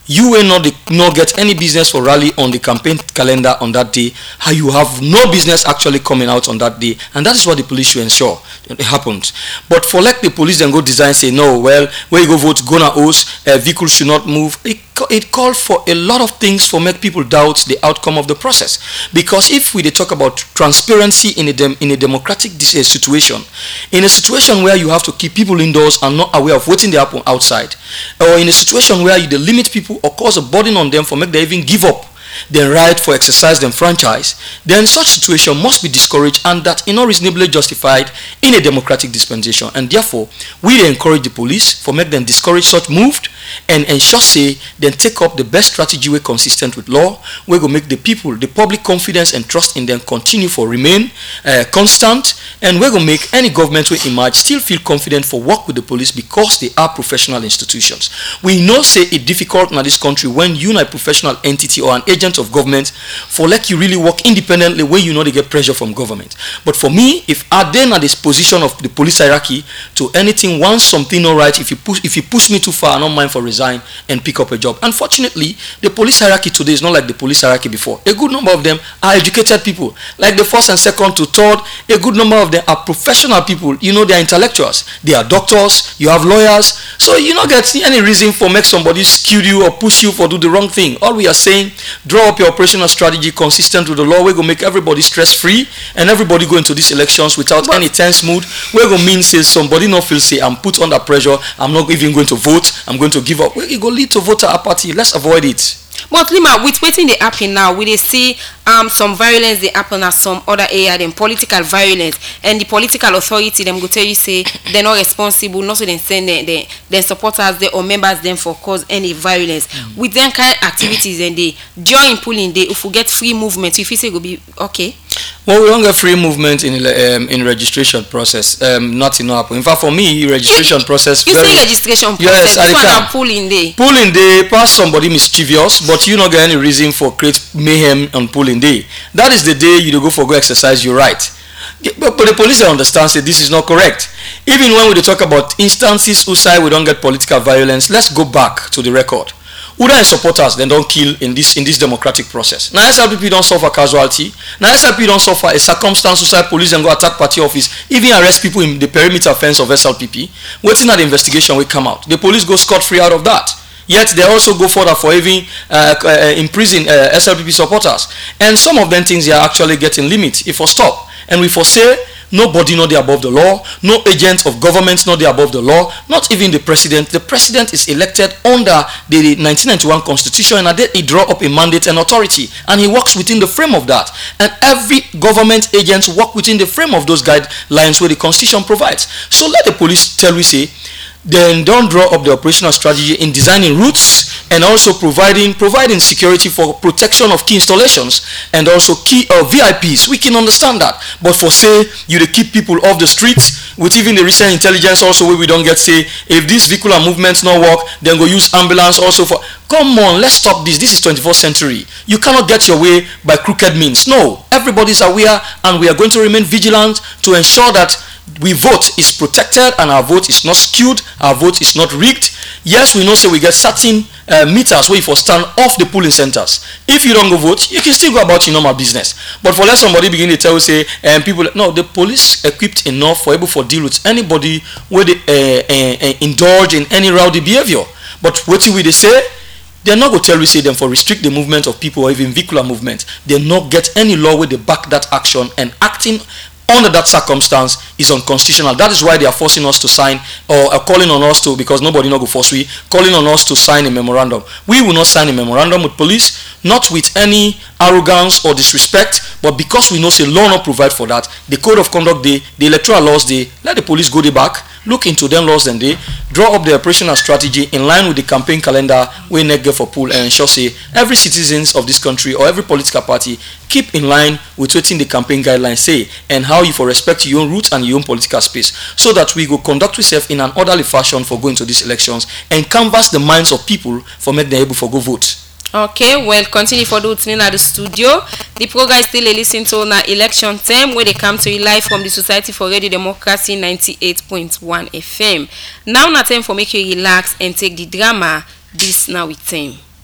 you will not not get any business for rally on the campaign calendar on that day. How you have no business actually coming out on that day, and that is what the police should ensure it happens. But for like the police then go design say no, well, where you go vote, go na host, uh, vehicles should not move. It, it called for a lot of things for make people doubt the outcome of the process. Because if we dey talk about transparency in a dem, in a democratic uh, situation, in a situation where you have to keep people indoors and not aware of waiting they happen outside, or in a situation where you dey limit people or cause a burden on them for make them even give up their right for exercise them franchise, then such situation must be discouraged, and that is not reasonably justified in a democratic dispensation. And therefore, we encourage the police for make them discourage such move and ensure say then take up the best strategy way consistent with law. We go make the people, the public confidence and trust in them continue for remain uh, constant, and we go make any government will emerge still feel confident for work with the police because they are professional institutions. We know say it difficult in this country when you are a professional entity or an agent of government for like you really work independently when you know they get pressure from government. But for me, if I then at this position of the police hierarchy to anything once something not right, if you push if you push me too far, I don't mind for resign and pick up a job. Unfortunately, the police hierarchy today is not like the police hierarchy before. A good number of them are educated people, like the first and second to third. A good number of them are professional people. You know, they are intellectuals, they are doctors, you have lawyers, so you don't get any reason for make somebody skew you or push you for do the wrong thing. All we are saying, draw up your operational strategy consistent with the law. We're going to make everybody stress free and everybody go into these elections without but any tense mood. We're going to mean say somebody not feel say I'm put under pressure, I'm not even going to vote, I'm going to give up. It go lead to voter apathy. Let's avoid it. But Lima, with waiting they happen now, we they see um some violence they happen at some other area, then political violence, and the political authority them go tell you say they're not responsible, not so they send their, their, their supporters they or members them for cause any violence. Mm. With them kind of activities and they join pulling they if we get free movement, if you say go be okay. Well, we don't get free movement in um, in registration process. Um, nothing happen. In fact, for me, registration it, process. You very, say registration yes, process. Yes, one are pulling day. Pulling day, pass somebody mischievous, but you not get any reason for create mayhem on pulling day. That is the day you go for go exercise your right. But, but the police understand say this is not correct. Even when we talk about instances who say we don't get political violence, let's go back to the record. Who and supporters then don't kill in this in this democratic process. Now S L P P don't suffer casualty. Now S L P don't suffer a circumstance where police and go attack party office, even arrest people in the perimeter fence of S L P P. Waiting at the investigation will come out. The police go scot-free out of that. Yet they also go further for even uh, uh, imprison uh, S L P P supporters. And some of them things they are actually getting limit if for stop. And we foresee nobody not there above the law, no agent of government not there above the law, not even the president. The president is elected under the nineteen ninety-one constitution, and he draw up a mandate and authority, and he works within the frame of that. And every government agent work within the frame of those guidelines where the constitution provides. So let the police tell we say, then don't draw up the operational strategy in designing routes and also providing providing security for protection of key installations and also key uh, V I Ps. We can understand that, but for say you to keep people off the streets with even the recent intelligence also where we don't get say if these vehicular movements not work, then go use ambulance also for. Come on, let's stop this. This is twenty-first century. You cannot get your way by crooked means. No, everybody's aware, and we are going to remain vigilant to ensure that we vote is protected and our vote is not skewed, our vote is not rigged. Yes, we know say we get certain uh, meters where you for stand off the polling centers. If you don't go vote, you can still go about your normal business. But for let somebody begin to tell you say, um, people, no, the police equipped enough for able for deal with anybody where they uh, uh, uh, indulge in any rowdy behavior. But what will they say? They're not going to tell you say them for restrict the movement of people or even vehicular movement. They not get any law where they back that action, and acting under that circumstance is unconstitutional. That is why they are forcing us to sign or uh, calling on us to, because nobody not go force we, calling on us to sign a memorandum. We will not sign a memorandum with police, not with any arrogance or disrespect, but because we know say law not provide for that. The code of conduct day, the electoral laws day, let the police go the back, look into them laws and they draw up the operational strategy in line with the campaign calendar we need get for pool, and ensure say every citizens of this country or every political party keep in line with what in the campaign guidelines say and how you for respect your own roots and your own political space, so that we go conduct ourselves in an orderly fashion for going to these elections and canvass the minds of people for make them able for go vote. Okay, well, continue for those in the studio. The program is still a listen to na election time where they come to you live from the Society for Radio Democracy ninety-eight point one F M. Now, na time for make you relax and take the drama. This now with time.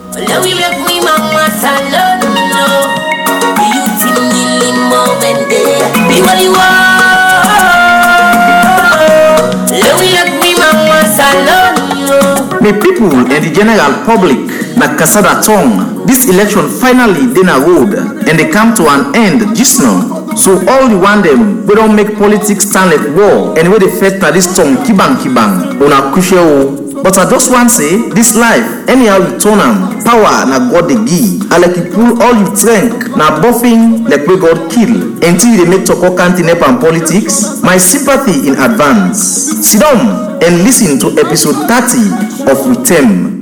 Let me make we mama salon, no. You think me moment there. Be what you are. Let me make we mama salon, no. The people and the general public na Kasada tongue. This election finally dey na road and they come to an end just now. So all the one them we don't make politics stand like war and where they first na this tongue kibang kibang una kushe. But I just want to say, this life, anyhow you turn am, power na God dey give. And like you pull all you strength, na buffing like we God kill. Until they make Toko Kanti and politics, my sympathy in advance. Sit down and listen to episode thirty of Witem.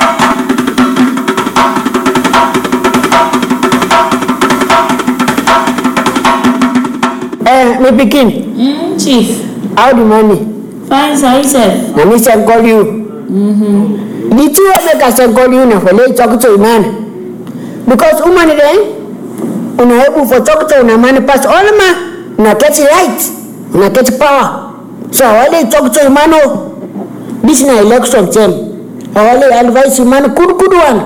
Eh, me pikin. Mm, chief. How the money? Fine, sir, yourself. Na me say call you. Mm-hmm. The two of make I say call you na for late talk to a man. Because woman then, una able for talk to una man pass all man, una get it right, una get power. So I only talk to a man. Oh, this na election time. I only advise a man good good one.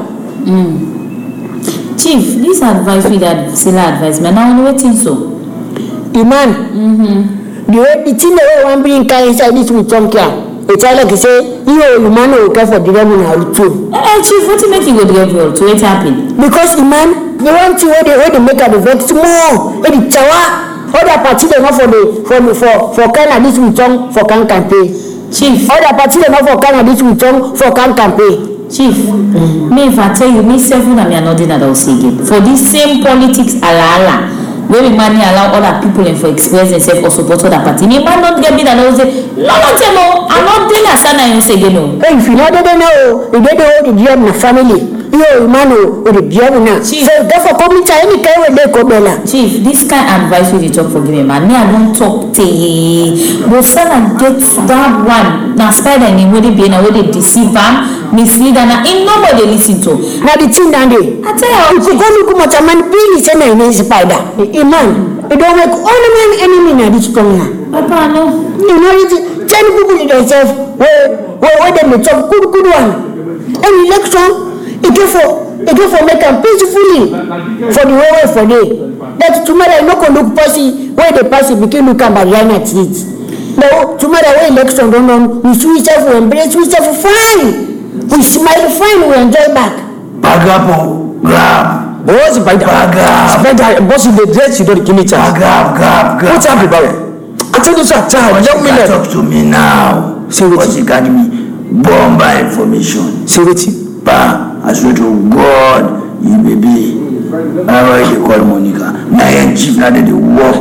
Mm. Chief, this advice we that still advice me now only waiting so. Iman. Mm-hmm. The way the thing that one bring car inside this with some care. It's like you say, you know, man will care for the devil now too. Eh, Chief, what do you make you go the devil to what happen? Because the man, they want to where they where they make an event tomorrow. Where the tower, other party they not for the for for for kind of this with some for can campaign. Chief, other party they not for kind of this with some for can campaign. Chief, mm-hmm. Me if I tell you, me seven and me are not doing that also again. For this same politics, ala ala. Where we money allow other people and for express themselves or support other party. Me man not get me that I will say, no, no, no, I'm not doing that. Sana you say no. Hey, if you know they don't know, you don't know the job in the family. You man who the job now. So therefore, come to any kind of day come now. Chief, this kind of advice we talk for me, man. Me I don't talk to. But Sana get that one. Now spider ni where they be na where they deceive am, mislead and in nobody listen to. Now the thing that day. I tell you, if you go look at a man, please say na is spider. Man, you don't make all man enemy na this tongue na. Papa no. You know it. Tell people themselves where where where they may talk good good one. An election. It go for it go for make them peacefully for the whole way for day. That tomorrow no go look passy where the passy became look and barrier street. No, tomorrow when election don't on, we switch off, we embrace, switch off fine. We smile fine, we enjoy back. Bagapo, grab. What's by the bag? Spider, boss in the dress, you don't give me chance. Grab, grab, grab. What's up, brother? I tell you something. Young man, talk to me now. Say what you got me. Bomba information. Say what you. Pa, I swear to God, you may be. I already call Monica. My head chief now that they work.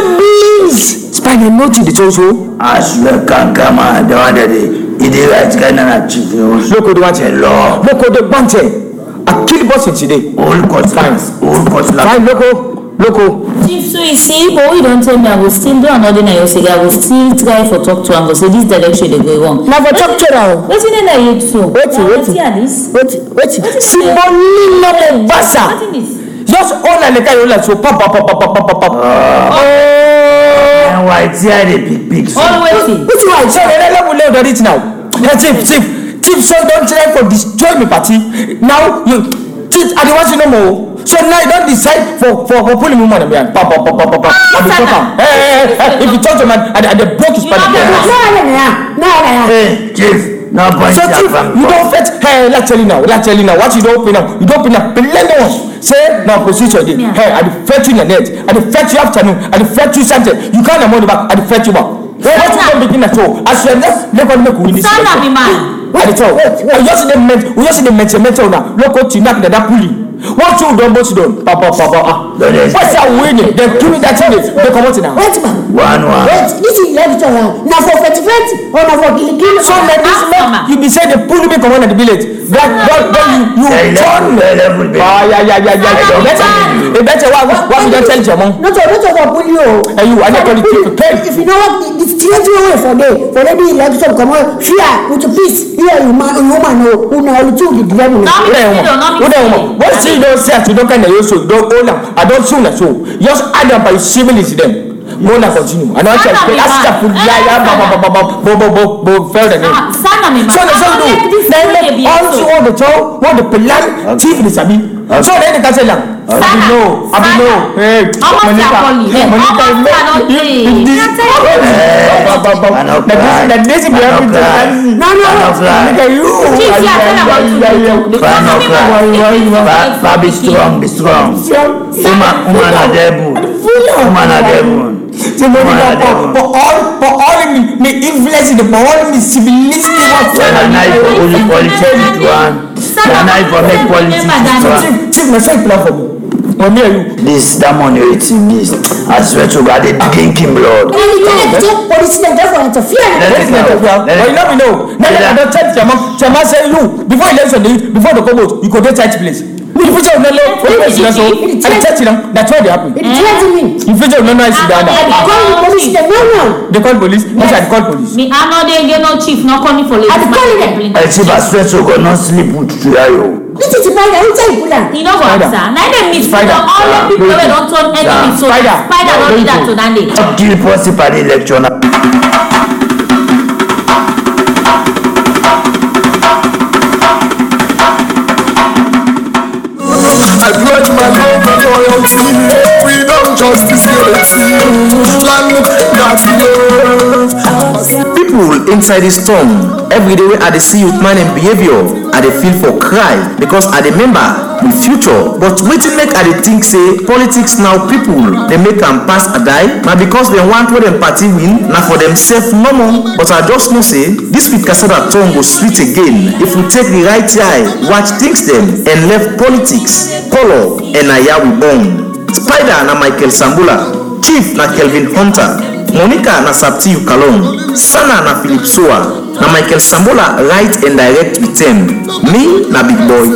Siblings! Spider, not to the also. I swear, can't come out. The one that they, it is right, kind of chief. Look at the one here. Law. Look at the bunch. I kill boss today. All cut lines. All cut lines. Fine, loco. Loco. Chief, so you see, but we don't tell me I will still do another night. You say I will still try for talk to and go say this direction they go wrong. Now for talk to now. What's in there you too? Wait, wait, wait, wait, wait. Simone no basa. What is this? Just all like the kind of so pop pop pop pop pop pop. Oh. And why tear the big big? All waiting. What's why? So let me learn about it now. Chief, chief, chief. So don't try for destroy me party. Now you, chief. I don't want to know more. So now you don't decide for for for pulling me money, man. Pop pop pop pop pop. Hey, hey, hey. If you talk to man, I I broke his party. No, no, no, no. Hey, chief. No point. So chief, you don't fetch. Hey, let's tell you now. Let's tell you now. What you don't open now? You don't open now. Plenty ones. Say now position day. Hey, I fetch you in the net. I fetch you afternoon. I fetch you something. You can't have money back. I fetch you back. What you don't begin at all? As you never never make win this. Son of a man. What at all? We just the men. We just the men. Mental now. Look what you knock that pulley. What you don't, what you don't, papa, papa, ah. What's that winning? Then give me that thing. They come out now. Wait, man. One, one. Wait, this is election now. Now for fifty fifty or now for killing killing. So like this, you be saying the pull me come on at the village. That, that, that you, you turn. Ah, yeah, yeah, yeah, yeah. Better, better. What, what you don't tell your mom? Not all, not all pull you. And you, I don't call it people. If you know what, it's straight away for day. For the election come on, fear with the peace. You are human, human, who know the two the devil. What you don't say, you don't kind of use, don't own them. I don't soon as so. Just add them by civility them. Mona continue. And I check. Ask her. Yeah, yeah. Bo bo bo bo bo bo bo. Fair enough. Sana me ma. So the so do. Then also all the time, what the plan, chief is abi. So then the castle lang. Abi no, abi no. Hey, Monica. Monica. That this is very interesting. No, no, Monica, you. Chief, yeah, tell about you. But be strong, be strong. Woman, woman are devil. Woman are devil. So Monica, for, for all, for all me, me influence the, for all me civilistic work. And I for only politics to one. And I for make politics to one. Chief, my side plan for me. For me and you. This, that money you eating this. I swear to God, they drinking blood. And you can't take police and just want to fear. Let me know. But you know me know. Now I don't tell Chama. Chama say you before election day, before the come out, you go to church place. In future, no no. I church them. That's why they happen. It threatens me. In future, no no. I sit down. They call police. They no no. They call police. Yes, I call police. Me, I'm not there. No chief, no calling for police. I call them. I see my stress to go not sleep with you. This is the spider. Who tell you that? You know what, sir? Now they meet spider. All the people that don't turn enemy. So spider, spider don't do that to Nande. Up till possible election. I pledge my love and loyalty, freedom, justice, unity, land, God's love. People inside this storm, every day I dey see youth man and behavior, I dey feel for cry because I dey remember the future. But wetin make I dey think say politics now people dey make am pass a die, na because dem want wey dem party win, na for themselves normal. But I just know say this week Kasada tongue go sweet again if we take the right eye, watch things dem and left politics, color and na here we born. Spider na Michael Sambula, Chief na Kelvin Hunter, Monica na Sapti Ukalong, Sana na Philip Soa, na Michael Sambola write and direct with them. Me na Big Boy.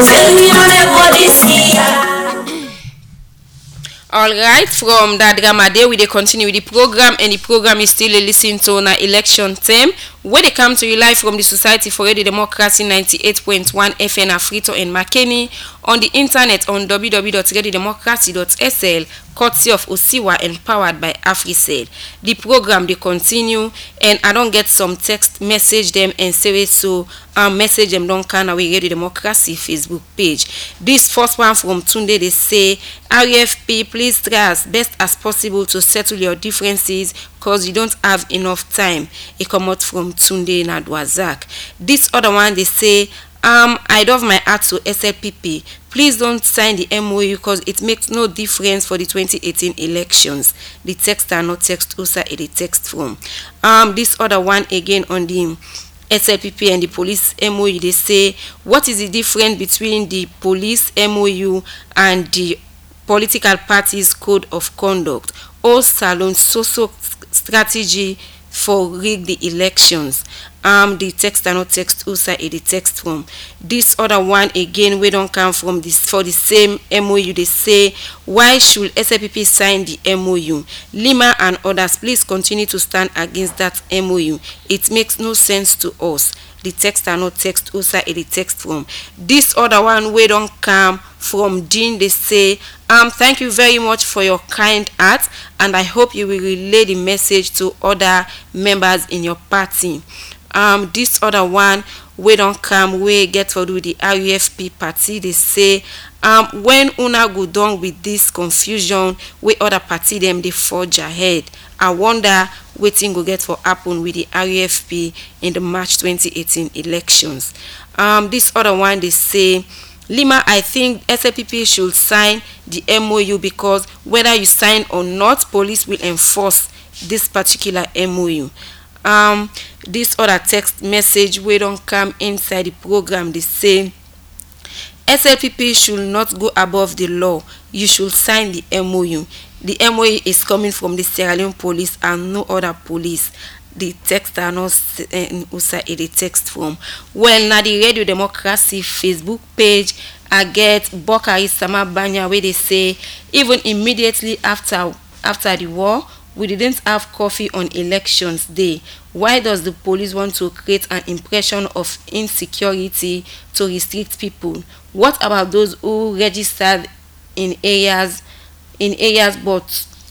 Alright, from that drama there we dey continue with the program, and the program is still a listen to na election term where they come to you live from the Society for Radio Democracy ninety-eight point one F M Afrito and Makeni, on the internet on w w w dot radio democracy dot s l, courtesy of Osiwa and powered by AfriCell. The program they continue, and I don't get some text message them and say so um message them don't can away Radio Democracy Facebook page. This first one from Tunde, they say R E F P, please try as best as possible to settle your differences because you don't have enough time. It come out from Tunde Nadwazak. This other one they say um I love my heart to S L P P. Please don't sign the M O U because it makes no difference for the twenty eighteen elections. The text are not text U S A, the text from. Um, this other one again on the S L P P and the police M O U, they say, what is the difference between the police M O U and the political parties code of conduct? All salon social strategy for rig the elections. Um, the text are not text U S A, the text from. This other one again, we don't come from this for the same M O U. They say, why should S L P P sign the M O U? Lima and others, please continue to stand against that M O U. It makes no sense to us. The text are not text U S A, the text from. This other one, we don't come from Dean. They say, um, thank you very much for your kind heart, and I hope you will relay the message to other members in your party. Um, this other one, we don't come, we get to do the R U F P party. They say, um, when una go down with this confusion, we other party them they forge ahead. I wonder waiting go get for happen with the R U F P in the March twenty eighteen elections. Um, this other one, they say, Lima, I think S L P P should sign the M O U because whether you sign or not, police will enforce this particular M O U. Um, this other text message, we don't come inside the program. They say, S L P P should not go above the law. You should sign the M O U. The M O U is coming from the Sierra Leone police and no other police. The text are not in U S A, the text from. Well, now the Radio Democracy Facebook page, I get Bokari Samabanya where they say, even immediately after after the war, we didn't have coffee on elections day. Why does the police want to create an impression of insecurity to restrict people? What about those who registered in areas in areas but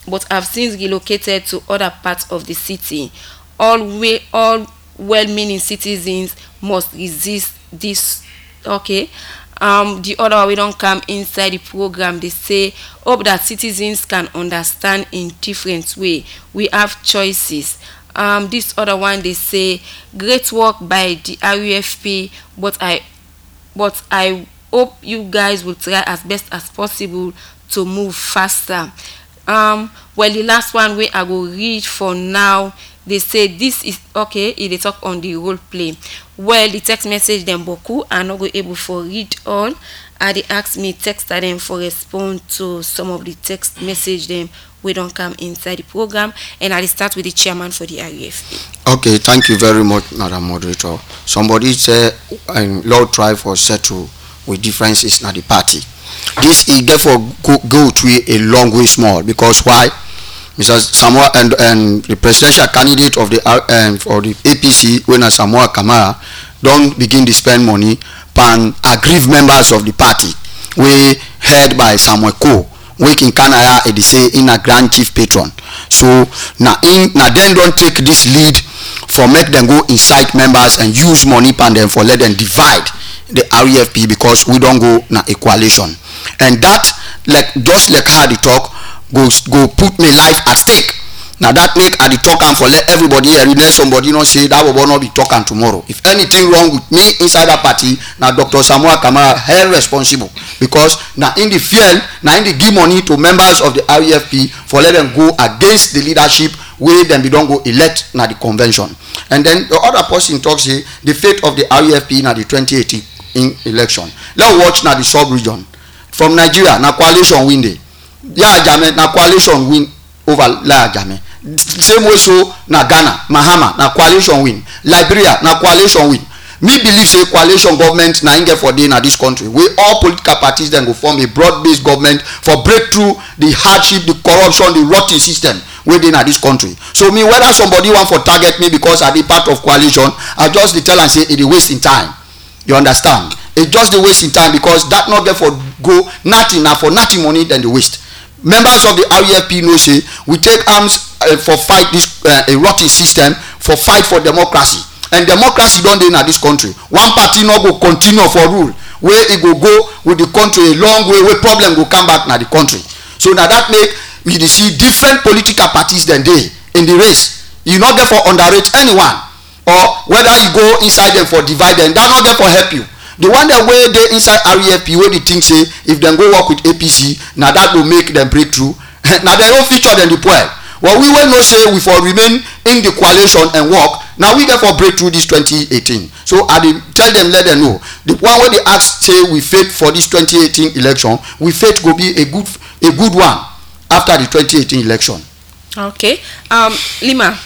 but have since relocated to other parts of the city. All way, all well-meaning citizens must resist this. Okay. Um, the other one we don't come inside the program. They say hope that citizens can understand in different way. We have choices. Um, this other one they say great work by the R U F P, but I, but I hope you guys will try as best as possible to move faster. Um, well, the last one we I will read for now. They say this is okay. If they talk on the role play, well, the text message them boku are not go able for read all. And they ask me text them for respond to some of the text message them we don't come inside the program. And I start with the chairman for the R U F P. Okay, thank you very much, Madam Moderator. Somebody said and Lord try for settle with differences in the party. This is therefore go, go to a long way small because why? Mister Samoa and, and the presidential candidate of the um, for the A P C, when Samoa Kamara, don't begin to spend money pan aggrieved members of the party. We head by Samuel Ko, we in Canada they say in a grand chief patron. So now in now then don't take this lead for make them go incite members and use money pan them for let them divide the R U F P because we don't go na a coalition. And that like just like how they talk. Go, go put me life at stake. Now that make I the talk and for let everybody hear. Let somebody not say that will not be talking tomorrow. If anything wrong with me inside that party, now Doctor Samoa Kamara held responsible because now in the field, now in the give money to members of the R U F P for let them go against the leadership where then we don't go elect now the convention. And then the other person talks say the fate of the R U F P now the twenty eighteen in election. Let's watch now the sub region from Nigeria. Now coalition win day. Ya Jame na coalition win over La Jame. Same way so na Ghana, Mahama na coalition win. Liberia na coalition win. Me believe say coalition government na inge for day na this country. We all political parties then go form a broad-based government for breakthrough the hardship, the corruption, the rotten system within this country. So me whether somebody want for target me because I be part of coalition, I just dey tell and say it is wasting time. You understand? It's just the wasting time because that not get for go nothing now for nothing money than the waste. Members of the R U F P know say we take arms uh, for fight this uh, a rotten system for fight for democracy, and democracy don't dey in this country. One party not go continue for rule where it go go with the country a long way where problem go come back na the country. So now that make we see different political parties than they in the race. You not get for underrate anyone or whether you go inside them for divide them, that not get for help you. The one that way they inside R U F P where the thing say if them go work with A P C, now that will make them breakthrough. Now they don't feature them the poor. Well, we will not say we for remain in the coalition and work. Now we get for breakthrough this twenty eighteen. So I tell them, let them know. The one where they ask say we faith for this twenty eighteen election, we faith will be a good a good one after the twenty eighteen election. Okay. Um, Lima.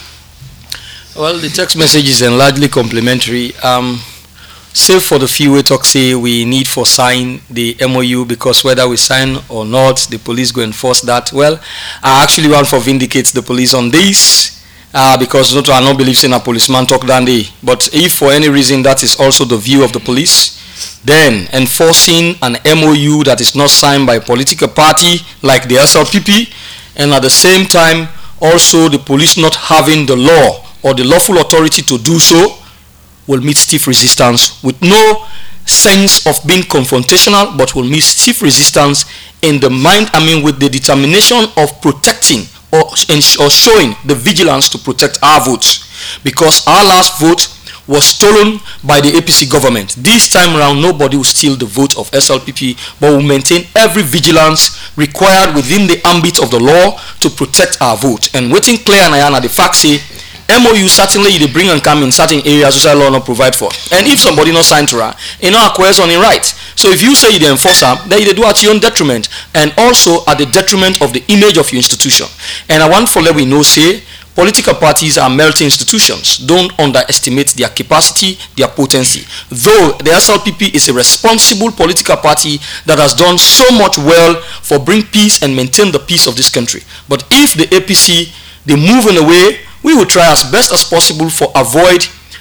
Well, the text message is largely complimentary. Um. Save for the few we talk say we need for sign the M O U because whether we sign or not, the police go enforce that. Well, I actually want for vindicate the police on this uh, because not I don't believe in a policeman talk that day. But if for any reason that is also the view of the police, then enforcing an M O U that is not signed by a political party like the S L P P, and at the same time also the police not having the law or the lawful authority to do so, will meet stiff resistance with no sense of being confrontational, but will meet stiff resistance in the mind, I mean, with the determination of protecting or, or showing the vigilance to protect our votes. Because our last vote was stolen by the A P C government. This time around, nobody will steal the vote of S L P P, but will maintain every vigilance required within the ambit of the law to protect our vote. And waiting clear and Ayana, the fact say, M O U certainly they bring and come in certain areas social law not provide for. And if somebody not signed to her, you know acquires on the right. So if you say you enforce them, then you do at your own detriment and also at the detriment of the image of your institution. And I want for let we know say political parties are melting institutions. Don't underestimate their capacity, their potency. Though the S L P P is a responsible political party that has done so much well for bring peace and maintain the peace of this country. But if the A P C they move in a way, we will try as best as possible for avoid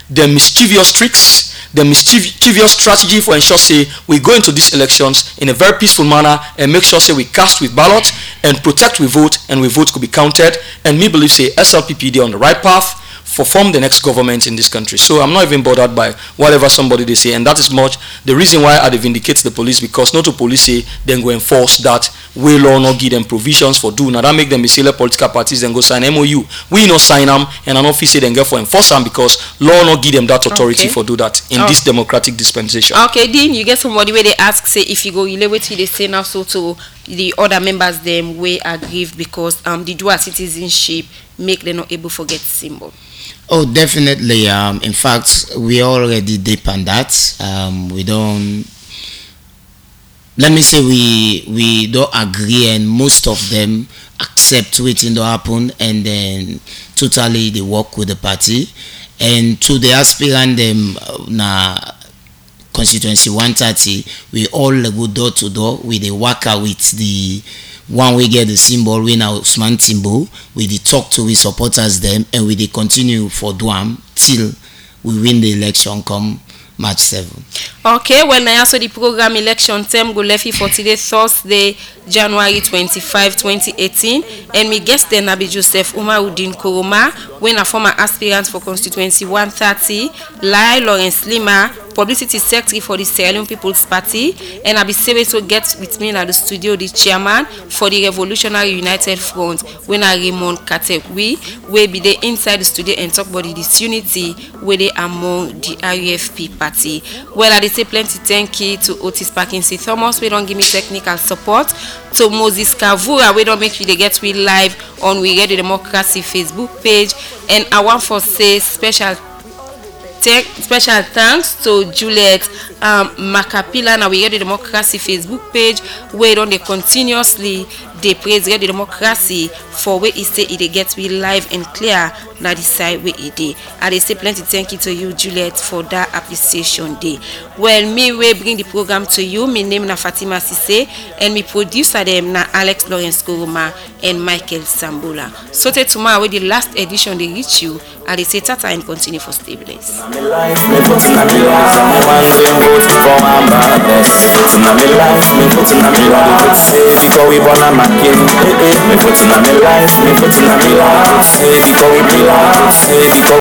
their mischievous tricks, their mischievous strategy for ensure say we go into these elections in a very peaceful manner and make sure say we cast with ballot and protect we vote and we vote could be counted. And me believe say S L P P they on the right path for form the next government in this country. So I'm not even bothered by whatever somebody they say, and that is much the reason why I vindicate the police, because not to police say then go enforce that way law not give them provisions for do. Now that make them be say political parties then go sign M O U. We no sign them and an office say then go for enforce them because law not give them that authority okay. for do that in oh. this democratic dispensation. Okay, Dean, you get somebody where they ask say if you go you wait till they say now so to the other members them way aggrieved because um the dual citizenship make them not able to forget symbol. Oh, definitely. Um, in fact, we already deep on that. Um, we don't. Let me say we we don't agree, and most of them accept waiting to happen, and then totally they work with the party. And to the aspirant them na constituency one thirty, we all go door to door with the worker with the. One we get the symbol, we now Usman Timbo, we dey talk to we supporters them and we dey continue for Duam till we win the election come March seventh. Okay, well now so the program election term go left for today Thursday, January twenty-fifth, twenty eighteen, and we guest then Nabi Joseph Umaruddin Koroma, when a former aspirant for constituency one thirty, Lai Lawrence Lima, publicity secretary for the Sierra Leone People's Party, and I be able to get with me at the studio the chairman for the Revolutionary United Front, when I Raymond Katekwi, we be there inside the studio and talk about the disunity where they among the R U F P party. Well, I say plenty thank you to Otis Parkinson Thomas, we don't give me technical support, to Moses Kavura, we don't make you they get we live on We Radio Democracy Facebook page, and I want for say special Thank, special thanks to Juliet um, Macapilla and we Radio Democracy Facebook page where on they continuously they praise Radio Democracy for where it say it gets we live and clear now decide where it is. And they say plenty thank you to you Juliet for that appreciation day. Well, me we bring the program to you. My name na Fatima Sise and me producer them na Alex Lawrence Koroma and Michael Sambola. So till tomorrow with the last edition they reach you and they say tata and continue for stay blessed. Me life, me put in a me life, me one thing vote for one badness. Put in a me life, me put in a me life. Say because we born a mackin, eh eh. Me put in a me life, me put in a me life. Say because we be life, say because